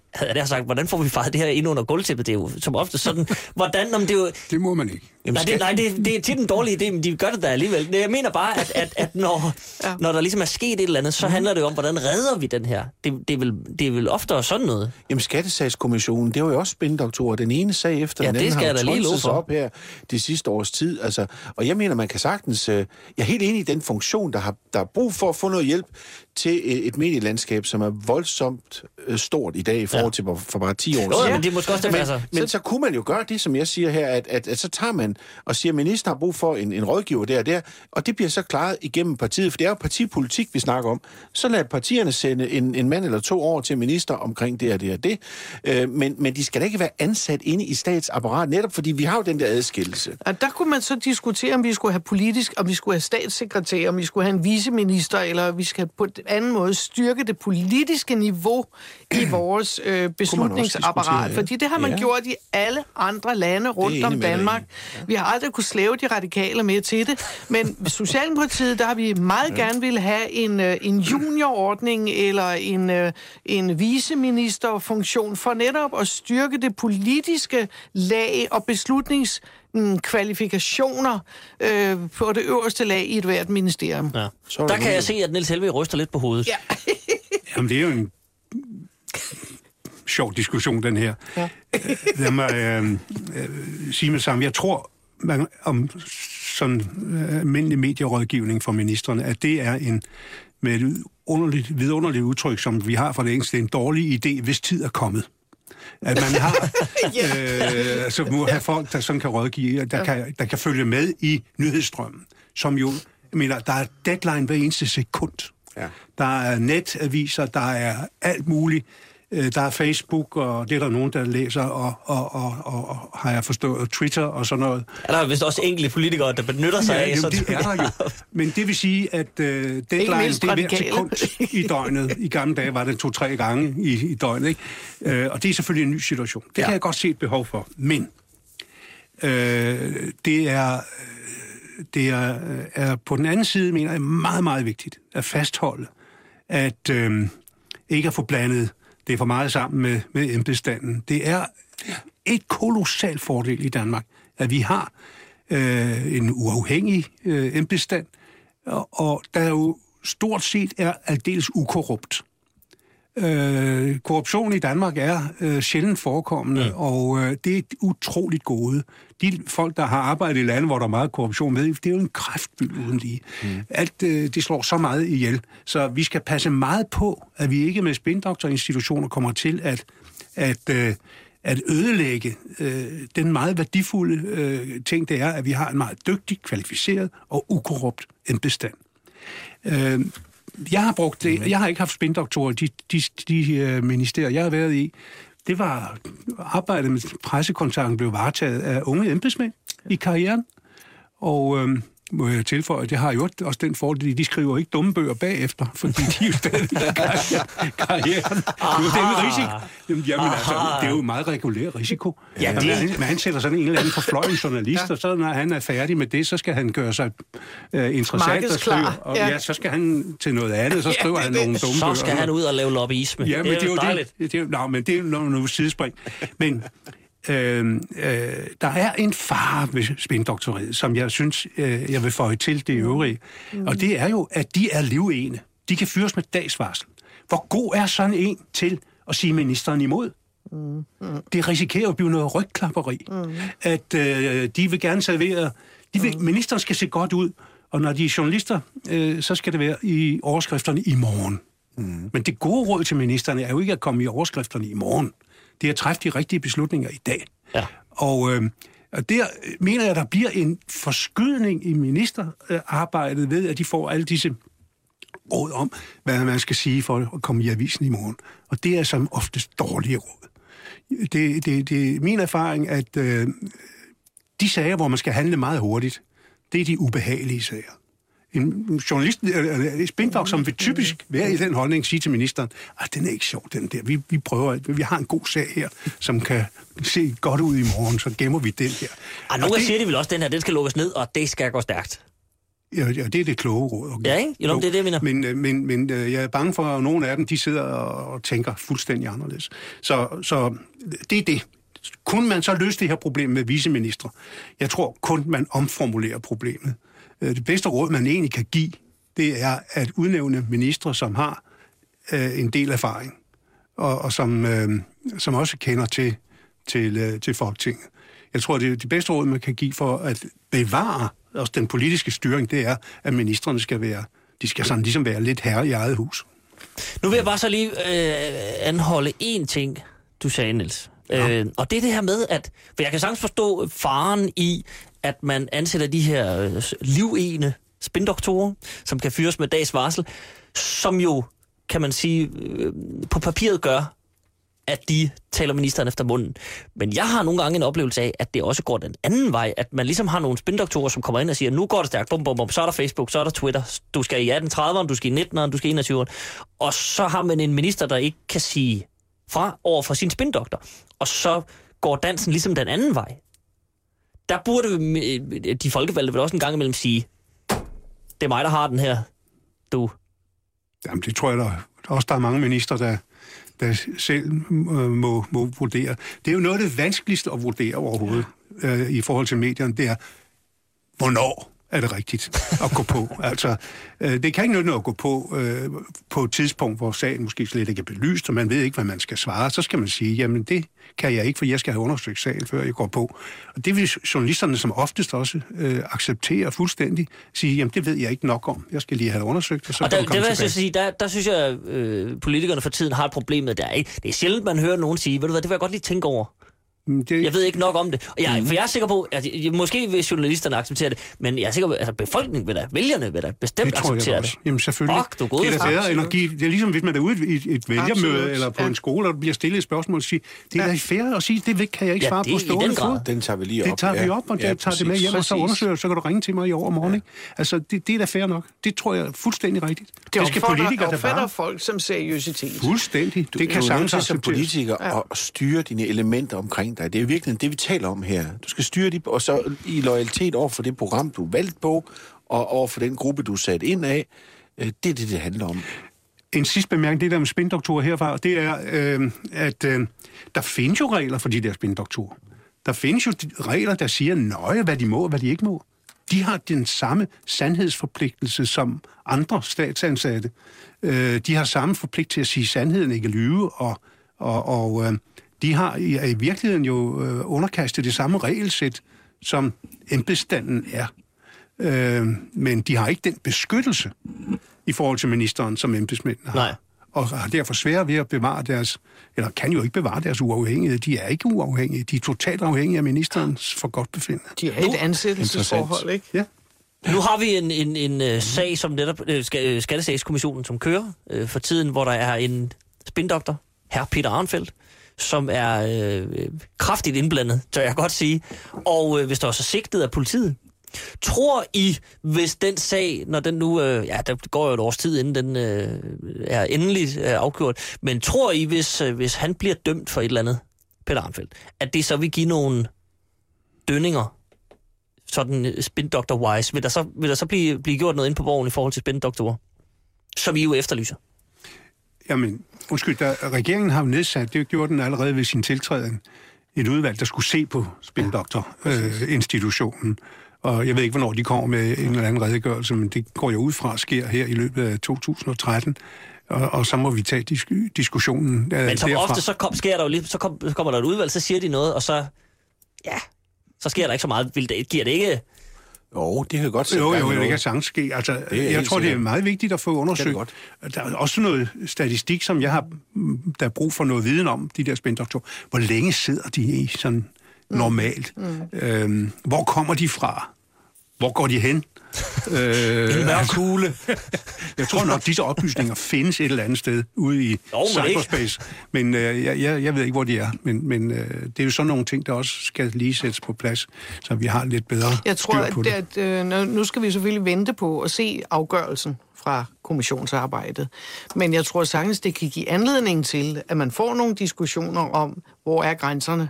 havde jeg sagt, hvordan får vi fejret det her ind under gulvtæppet? Det er jo som ofte sådan, hvordan, om det er jo... Det må man ikke. Jamen, nej, det, nej det, det er tit en dårlig idé, men de gør det da alligevel. Jeg mener bare, at, at, at når, ja. når der ligesom er sket et eller andet, så handler det om, hvordan redder vi den her? Det, det, er, vel, det er vel oftere sådan noget? Jamen, Skattesagskommissionen, det var jo også spindoktorer. Den ene sag efter ja, den anden har tolset sig op her de sidste års tid. Altså, og jeg mener, man kan sagtens... Jeg er helt enig i den funktion, der har der er brug for at få noget hjælp til et medielandskab, som er voldsomt stort i dag i forhold til ja. for bare ti år siden. Jo, ja, men det er måske også det, men, altså. men så kunne man jo gøre det, som jeg siger her, at, at, at så tager man og siger, at ministeren har brug for en, en rådgiver der og der, og det bliver så klaret igennem partiet, for det er jo partipolitik, vi snakker om. Så lad partierne sende en, en mand eller to år til minister omkring det og det og det, øh, men, men de skal da ikke være ansat inde i statsapparatet, netop fordi vi har jo den der adskillelse. Og der kunne man så diskutere, om vi skulle have politisk, om vi skulle have statssekretær, om vi skulle have en viceminister, eller vi skal på en anden måde styrke det politiske niveau i vores øh, beslutningsapparat. Ja. Fordi det har man ja. gjort i alle andre lande rundt om Danmark. Ja. Vi har aldrig kunne slæve de radikale med til det, men Socialdemokratiet, der har vi meget ja. gerne ville have en, en juniorordning eller en, en viceministerfunktion for netop at styrke det politiske lag og beslutnings kvalifikationer øh, på det øverste lag i et hvert ministerium. Ja. Der kan jeg se, at Niels Helveg ryster lidt på hovedet. Ja. Jamen, det er jo en sjov diskussion, den her. Ja. Lad mig øh, øh, sige med sammen. Jeg tror, man, om sådan øh, almindelig medierådgivning for ministerne, at det er en med et underligt, vidunderligt udtryk, som vi har fra det engelske, en dårlig idé, hvis tid er kommet. At man har, yeah. øh, så må have folk, der sådan kan rådgive, der, ja. kan, der kan følge med i nyhedsstrømmen, som jo, jeg mener, der er deadline hver eneste sekund. Ja. Der er netaviser, der er alt muligt. Der er Facebook, og det er der nogen, der læser, og, og, og, og, og har jeg forstået, Twitter og sådan noget. Er der vist også enkelte politikere, der benytter sig ja, af? Jo, det er der jo. Men det vil sige, at uh, deadline, det er hver sekund i døgnet. I gamle dage var det to-tre gange i, i døgnet, ikke? Uh, og det er selvfølgelig en ny situation. Det ja. kan jeg godt se et behov for. Men uh, det er... Det er, er på den anden side, mener jeg, meget, meget vigtigt at fastholde, at øh, ikke at få blandet det er for meget sammen med, med embedsstanden. Det er et kolossalt fordel i Danmark, at vi har øh, en uafhængig øh, embedsstand, og, og der jo stort set er aldeles ukorrupt. Øh, korruption i Danmark er øh, sjældent forekommende, ja. og øh, det er utroligt gode. De folk, der har arbejdet i lande, hvor der er meget korruption med, det er jo en kræftbyld uden lige. Mm. Alt øh, det slår så meget ihjel. Så vi skal passe meget på, at vi ikke med spindoktorinstitutioner kommer til at, at, øh, at ødelægge øh, den meget værdifulde øh, ting, det er, at vi har en meget dygtig, kvalificeret og ukorrupt embedsstand. Øh, Jeg har brugt det. Jeg har ikke haft spindoktorer, de, de, de uh, ministerier, jeg har været i. Det var arbejdet med pressekontakten blev varetaget af unge embedsmænd i karrieren. Og øhm, må jeg tilføje, at jeg har jo også den fordel, de skriver ikke dumme bøger bagefter, fordi de er jo stadig i karrieren. Det er jo den risiko. Jamen altså, det er jo meget regulær risiko. Ja, det... Jamen, han, han sætter sådan en eller anden forfløjen journalist, ja. og så når han er færdig med det, så skal han gøre sig uh, interessant og skrive. Og ja. ja, så skal han til noget andet, så skriver ja, han nogle dumme så bøger. Så skal han ud og lave lobbyisme. Ja, men det er, det er jo dejligt. Det, det er, no, men det er jo noget sidespring. Men Øh, øh, der er en fare ved spindoktoriet, som jeg synes, øh, jeg vil føje til det øvrige. Mm. Og det er jo, at de er livene. De kan fyres med dagsvarsel. Hvor god er sådan en til at sige ministeren imod? Mm. Mm. Det risikerer at blive noget rygklapperi. Mm. At øh, de vil gerne servere... De vil, mm. Ministeren skal se godt ud, og når de er journalister, øh, så skal det være i overskrifterne i morgen. Mm. Men det gode råd til ministerne er jo ikke at komme i overskrifterne i morgen. Det er at træffe de rigtige beslutninger i dag. Ja. Og øh, der mener jeg, at der bliver en forskydning i ministerarbejdet ved, at de får alle disse råd om, hvad man skal sige for at komme i avisen i morgen. Og det er som oftest dårlige råd. Det, det, det er min erfaring, at øh, de sager, hvor man skal handle meget hurtigt, det er de ubehagelige sager. En journalist, en spindok, som vil typisk være i den holdning, sige til ministeren, at den er ikke sjov, den der. Vi, vi prøver, vi har en god sag her, som kan se godt ud i morgen, så gemmer vi den her. Og nogle det, siger de vel også, den her, den skal lukkes ned, og det skal gå stærkt. Ja, ja, det er det kloge råd. Okay. Ja, ikke? Jo, det er det, jeg mener. Men, men, men jeg er bange for, at nogle af dem, de sidder og tænker fuldstændig anderledes. Så, så det er det. Kunne man så løse det her problem med viceministre? Jeg tror kun, man omformulerer problemet. Det bedste råd, man egentlig kan give, det er at udnævne ministre, som har øh, en del erfaring, og, og som, øh, som også kender til, til, øh, til Folketinget. Jeg tror, det, det bedste råd, man kan give for at bevare også den politiske styring, det er, at ministrene skal være, de skal sådan ligesom være lidt herre i eget hus. Nu vil jeg bare så lige øh, anholde én ting, du sagde, Niels. Ja. Øh, og det er det her med, at for jeg kan sagtens forstå faren i, at man ansætter de her øh, livegende spindoktorer, som kan fyres med dags varsel, som jo, kan man sige, øh, på papiret gør, at de taler ministeren efter munden. Men jeg har nogle gange en oplevelse af, at det også går den anden vej, at man ligesom har nogle spindoktorer, som kommer ind og siger, nu går det stærkt, bum, bum, bum, så er der Facebook, så er der Twitter, du skal i atten trediverne, du skal i nittenerne, du skal i enogtyverne, og så har man en minister, der ikke kan sige fra over for sin spindoktor, og så går dansen ligesom den anden vej. Der burde de folkevalgte vel også en gang imellem sige, det er mig, der har den her, du. Jamen, det tror jeg der også, der er mange minister, der der selv øh, må, må vurdere. Det er jo noget af det vanskeligste at vurdere overhovedet øh, i forhold til medierne, det er, hvornår er det rigtigt at gå på. Altså, øh, det kan ikke noget at gå på øh, på et tidspunkt, hvor sagen måske slet ikke er belyst, og man ved ikke, hvad man skal svare. Så skal man sige, jamen det kan jeg ikke, for jeg skal have undersøgt sagen, før jeg går på. Og det vil journalisterne som oftest også øh, acceptere fuldstændig. Sige, jamen det ved jeg ikke nok om. Jeg skal lige have undersøgt, og så og der, kan det vil jeg så sige, der, der synes jeg, øh, politikerne for tiden har et problem med, der ikke. Det er sjældent, man hører nogen sige, ved du hvad, det vil jeg godt lige tænke over. Det... Jeg ved ikke nok om det. Og jeg, for jeg er sikker på, at måske vil journalisterne acceptere det, men jeg er sikker på, at altså, befolkningen vil da, vælgerne vil da bestemt det acceptere det. Jamen selvfølgelig. Fuck, du er god. Det er da bedre end at give, det er ligesom hvis man er ude i et, et vælgermøde Absolut. eller på ja. en skole, og der bliver stillet et spørgsmål og sige, det er da fair at sige, det kan jeg ikke svare ja, på stående fod. Den tager vi lige op. Det tager vi op, og det ja, tager det med hjem, og så undersøger, så kan du ringe til mig i overmorgen. Ja. Altså, det, det er da fair nok. Det tror jeg er fuldstændig rigtigt. Det, det skal politikere, der bare... folk som seriøsitet. Fuldstændig. Det kan sagtens som politiker at styre dine elementer omkring dig. Det er virkelig det, vi taler om her. Du skal styre det, og så i loyalitet over for det program, du er valgt på, og over for den gruppe, du er sat ind af. Det er det, det handler om. En sidste bemærkning, det der med spindoktorer herfra, det er, øh, at øh, der findes jo regler for de der spindoktorer. Der findes jo regler, der siger nøje, hvad de må og hvad de ikke må. De har den samme sandhedsforpligtelse som andre statsansatte. Øh, de har samme forpligt til at sige sandheden, ikke lyve, og, og, og øh, de har i, i virkeligheden jo øh, underkastet det samme regelsæt, som embedsstanden er. Øh, men de har ikke den beskyttelse i forhold til ministeren, som embedsmændene har. Nej. Og har derfor svært ved at bevare deres, eller kan jo ikke bevare deres uafhængighed. De er ikke uafhængige. De er totalt afhængige af ministerens for godt befindende. De har et ansættelsesforhold, ikke? Ja. Nu har vi en, en, en uh, sag, som netop uh, Skattesagskommissionen, som kører uh, for tiden, hvor der er en spindoktor, herr Peter Arnfeldt, som er øh, kraftigt indblandet, tør jeg godt sige. Og øh, hvis der også er sigtet af politiet. Tror I, hvis den sag, når den nu, øh, ja, der går jo et års tid, inden den øh, er endelig øh, afgjort, men tror I, hvis, øh, hvis han bliver dømt for et eller andet, Peter Arnfeldt, at det så vil give nogle dønninger, sådan spindoktor-wise? Vil der så, vil der så blive, blive gjort noget inde på borgen i forhold til spindoktorer, som I jo efterlyser? Jamen, undskyld, der, regeringen har jo nedsat, det gjorde den allerede ved sin tiltræden, et udvalg, der skulle se på spindoktor-institutionen. Øh, og jeg ved ikke, hvornår de kommer med en eller anden redegørelse, men det går jeg ud fra sker her i løbet af to tusind og tretten. Og, og så må vi tage disk- diskussionen øh, Men som derfra. ofte, så, kom, sker der jo lige, så, kom, så kommer der et udvalg, så siger de noget, og så, ja, så sker der ikke så meget. Vil det, giver det ikke... Jo, det kan godt sætte Jo, jo, noget. det kan sagtens ske. Altså, jeg tror, sikkert. Det er meget vigtigt at få undersøgt. Der er også noget statistik, som jeg har, der er brug for noget viden om, de der spindoktorer. Hvor længe sidder de i sådan normalt? Mm. Øhm, hvor kommer de fra? Hvor går de hen? øh, en mørk kugle. Jeg tror nok, disse oplysninger findes et eller andet sted ude i oh, cyberspace. Men øh, jeg, jeg, jeg ved ikke, hvor de er. Men, men øh, det er jo sådan nogle ting, der også skal lige sættes på plads, så vi har lidt bedre jeg tror, styr på det. Jeg tror, at øh, nu skal vi selvfølgelig vente på at se afgørelsen fra kommissionsarbejdet. Men jeg tror sagtens, det kan give anledning til, at man får nogle diskussioner om, hvor er grænserne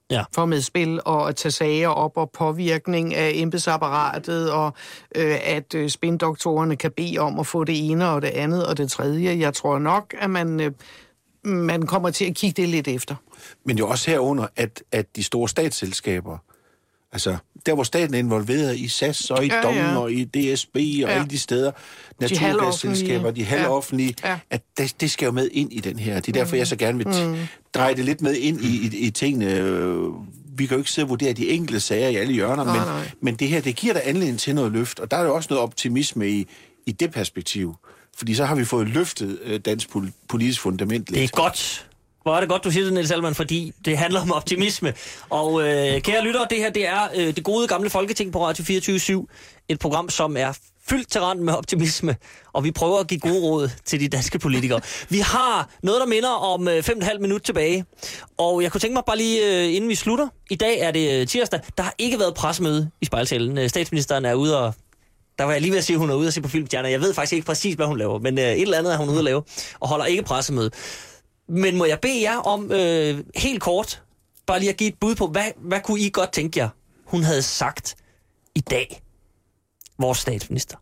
Ja. For medspil og at tage sager op og påvirkning af embedsapparatet, og øh, at øh, spindoktorerne kan bede om at få det ene og det andet og det tredje. Jeg tror nok, at man, øh, man kommer til at kigge det lidt efter. Men jo også herunder, at, at de store statsselskaber, altså der hvor staten er involveret i S A S og i ja, Dong ja. og i D S B og ja. alle de steder, naturgasselskaber, de halvoffentlige, ja. ja. at det, det skal jo med ind i den her. Det er derfor, jeg så gerne vil mm. dreje det lidt med ind i, i, i tingene. Vi kan jo ikke sidde og vurdere de enkelte sager i alle hjørner, nej, men, nej. men det her, det giver da anledning til noget løft, og der er jo også noget optimisme i, i det perspektiv. Fordi så har vi fået løftet øh, dansk politisk fundament lidt. Det er godt. Hvor er det godt, du siger det, Niels Alman, fordi det handler om optimisme. Og øh, kære lyttere, det her det er øh, det gode gamle Folketing på Radio fireogtyve syv. Et program, som er fyldt til rand med optimisme, og vi prøver at give gode råd til de danske politikere. Vi har noget, der minder om øh, fem og et halvt minut tilbage, og jeg kunne tænke mig bare lige, øh, inden vi slutter. I dag er det tirsdag. Der har ikke været pressemøde i Spejlsalen. Statsministeren er ude og... Der var jeg lige ved at sige, at hun er ude og se på filmstjerner. Jeg ved faktisk ikke præcis, hvad hun laver, men øh, et eller andet er hun ude at lave, og holder ikke pressemøde. Men må jeg bede jer om, øh, helt kort, bare lige at give et bud på, hvad, hvad kunne I godt tænke jer, hun havde sagt i dag, vores statsminister?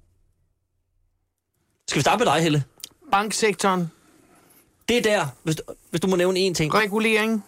Skal vi starte med dig, Helle? Banksektoren. Det er der, hvis du, hvis du må nævne én ting. Regulering.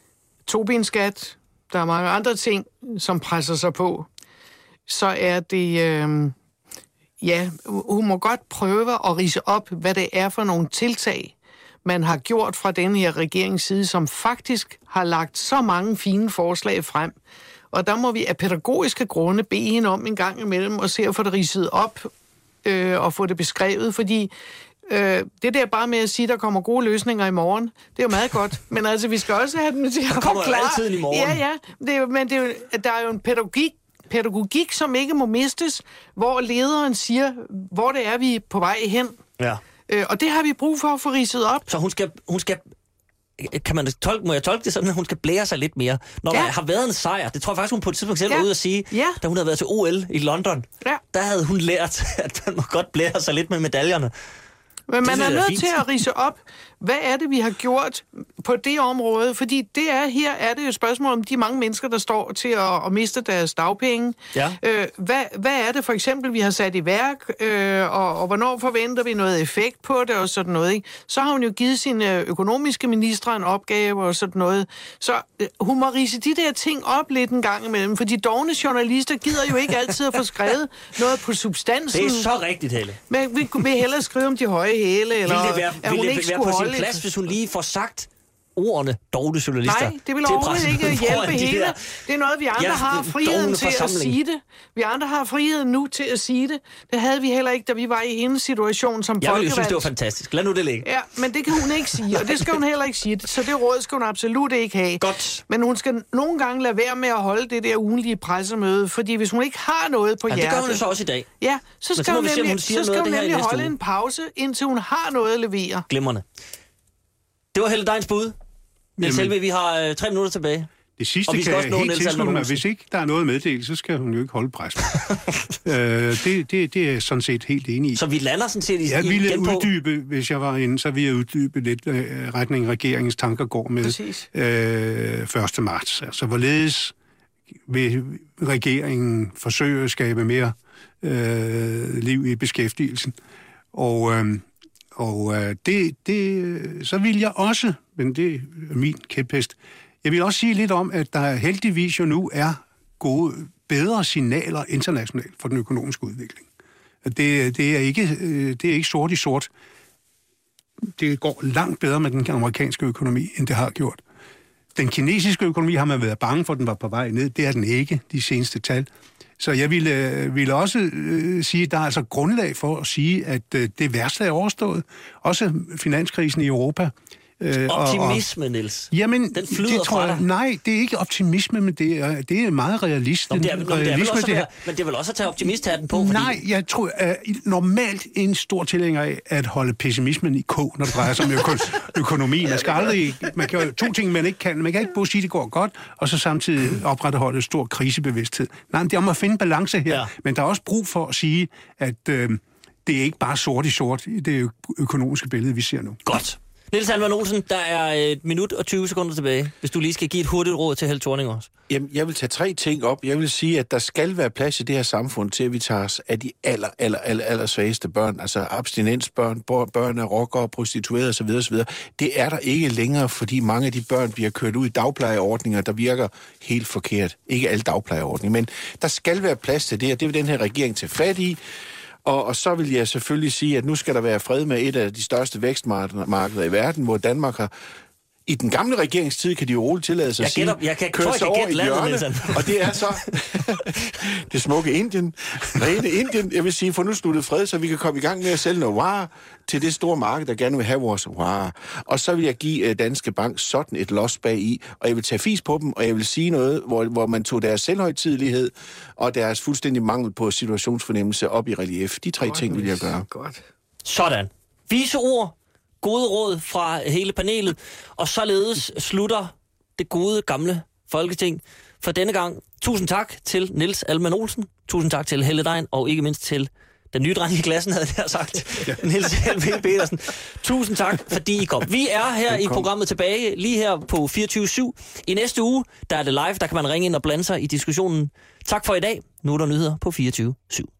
Tobinskat. Der er mange andre ting, som presser sig på. Så er det... Øh, ja, hun må godt prøve at ridse op, hvad det er for nogle tiltag, man har gjort fra den her regerings side, som faktisk har lagt så mange fine forslag frem. Og der må vi af pædagogiske grunde bede hende om en gang imellem og se at få det ridset op øh, og få det beskrevet, fordi øh, det der bare med at sige, at der kommer gode løsninger i morgen, det er jo meget godt. Men altså, vi skal også have dem til at der kommer klare. altid i morgen. Ja, ja. Det er, men det er jo, der er jo en pædagogik, pædagogik, som ikke må mistes, hvor lederen siger, hvor det er, vi er på vej hen. Ja. Øh, og det har vi brug for at få ridset op. Så hun skal, hun skal kan man tolke, må jeg tolke det sådan, at hun skal blære sig lidt mere? Når ja. der har været en sejr, det tror jeg faktisk, hun på et tidspunkt selv ja. var ude at sige, ja. da hun havde været til O L i London, ja. der havde hun lært, at man må godt blære sig lidt med medaljerne. Men man det er nødt fint. til at ridse op, hvad er det, vi har gjort på det område? Fordi det er, her er det jo et spørgsmål om de mange mennesker, der står til at, at miste deres dagpenge. Ja. Øh, hvad, hvad er det for eksempel, vi har sat i værk, øh, og, og hvornår forventer vi noget effekt på det og sådan noget? Ikke? Så har hun jo givet sine økonomiske ministre en opgave og sådan noget. Så øh, hun må ridse de der ting op lidt en gang imellem, for de dovne journalister gider jo ikke altid at få skrevet noget på substansen. Det er så rigtigt, Helle. Men vi vil hellere skrive om de høje hæle, eller vil det være, at vil hun det ikke være på sin et... plads, hvis hun lige får sagt ordene dovne journalister? Nej, det vil overhovedet ikke hjælpe hele. Der... Det er noget, vi andre ja, har friheden til at sige det. Vi andre har friheden nu til at sige det. Det havde vi heller ikke, da vi var i hendes situation som folkevalgt. Jeg ville jo synes, det var fantastisk. Lad nu det ligge. Ja, men det kan hun ikke sige, og det skal hun heller ikke sige. Så det råd skal hun absolut ikke have. Godt. Men hun skal nogle gange lade være med at holde det der ugenlige pressemøde, fordi hvis hun ikke har noget på ja, hjertet... det gør hun jo så også i dag. Ja, så skal så hun nemlig, nemlig, hun så skal hun nemlig holde en pause, indtil hun har noget at levere. Glimrende. Det var Helle Dejns bud. Niels Helveg, vi har øh, tre minutter tilbage. Det sidste kan jeg helt tilslutte mig. Hvis ikke der er noget meddelt, så skal hun jo ikke holde pressen. øh, det, det, det er jeg sådan set helt enig i. Så vi lander sådan set i Jeg ville igen på... uddybe, hvis jeg var inde, så ville jeg uddybe lidt øh, retning regeringens tanker går med øh, første marts. Altså, hvorledes vil regeringen forsøge at skabe mere øh, liv i beskæftigelsen? Og... Øh, Og øh, det, det, så vil jeg også, men det er min kæphest, jeg vil også sige lidt om, at der heldigvis jo nu er gode, bedre signaler internationalt for den økonomiske udvikling. Det, det, er ikke, det er ikke sort i sort. Det går langt bedre med den amerikanske økonomi, end det har gjort. Den kinesiske økonomi har man været bange for, at den var på vej ned. Det er den ikke, de seneste tal. Så jeg ville, ville også øh, sige, at der er altså grundlag for at sige, at øh, det værste er overstået. Også finanskrisen i Europa. Øh, optimisme, og, Niels. Jamen, den flyder det tror jeg, nej, det er ikke optimisme, men det er, det er meget realistisk. Nå, det er, det er vel også det være, men det er vel også at tage optimisthatten på? Fordi... Nej, jeg tror at normalt en stor tilhænger af at holde pessimismen i kog, når det drejer sig om øko- økonomi. Man skal aldrig, man kan jo to ting, man ikke kan. Man kan ikke både sige, at det går godt, og så samtidig opretholde stor krisebevidsthed. Nej, det er om at finde balance her, ja. Men der er også brug for at sige, at øh, det er ikke bare sort i sort i det økonomiske billede, vi ser nu. Godt. Niels Alman Olsen, der er et minut og tyve sekunder tilbage, hvis du lige skal give et hurtigt råd til Helle Thorning også. Jamen, jeg vil tage tre ting op. Jeg vil sige, at der skal være plads i det her samfund til, at vi tager os af de aller, aller, aller, aller svageste børn, altså abstinensbørn, børn af rockere, prostituerede osv. osv. Det er der ikke længere, fordi mange af de børn bliver kørt ud i dagplejeordninger, der virker helt forkert. Ikke alle dagplejeordninger, men der skal være plads til det, og det vil den her regering tage fat i. Og, og så vil jeg selvfølgelig sige, at nu skal der være fred med et af de største vækstmarkeder i verden, hvor Danmark har... I den gamle regeringstid kan de jo roligt tillade sig at sige, jeg kan, køre sig over i hjørne, og det er så det smukke Indien, rene Indien, jeg vil sige, for nu sluttet fred, så vi kan komme i gang med at sælge noget varer til det store marked, der gerne vil have vores varer. Og så vil jeg give Danske Bank sådan et los bag i, og jeg vil tage fis på dem, og jeg vil sige noget, hvor, hvor man tog deres selvhøjtidelighed og deres fuldstændig mangel på situationsfornemmelse op i relief. De tre godt, ting vil jeg gøre. Godt. Sådan. Vise ord. Gode råd fra hele panelet, og således slutter det gode gamle Folketing for denne gang. Tusind tak til Niels Alman Olsen, tusind tak til Helle Degn, og ikke mindst til den nye dreng i klassen, havde jeg sagt, ja. Niels Helvig Petersen. Tusind tak, fordi I kom. Vi er her i programmet tilbage, lige her på fireogtyve syv. I næste uge, der er det live, der kan man ringe ind og blande sig i diskussionen. Tak for i dag. Nu er der nyheder på fireogtyve syv.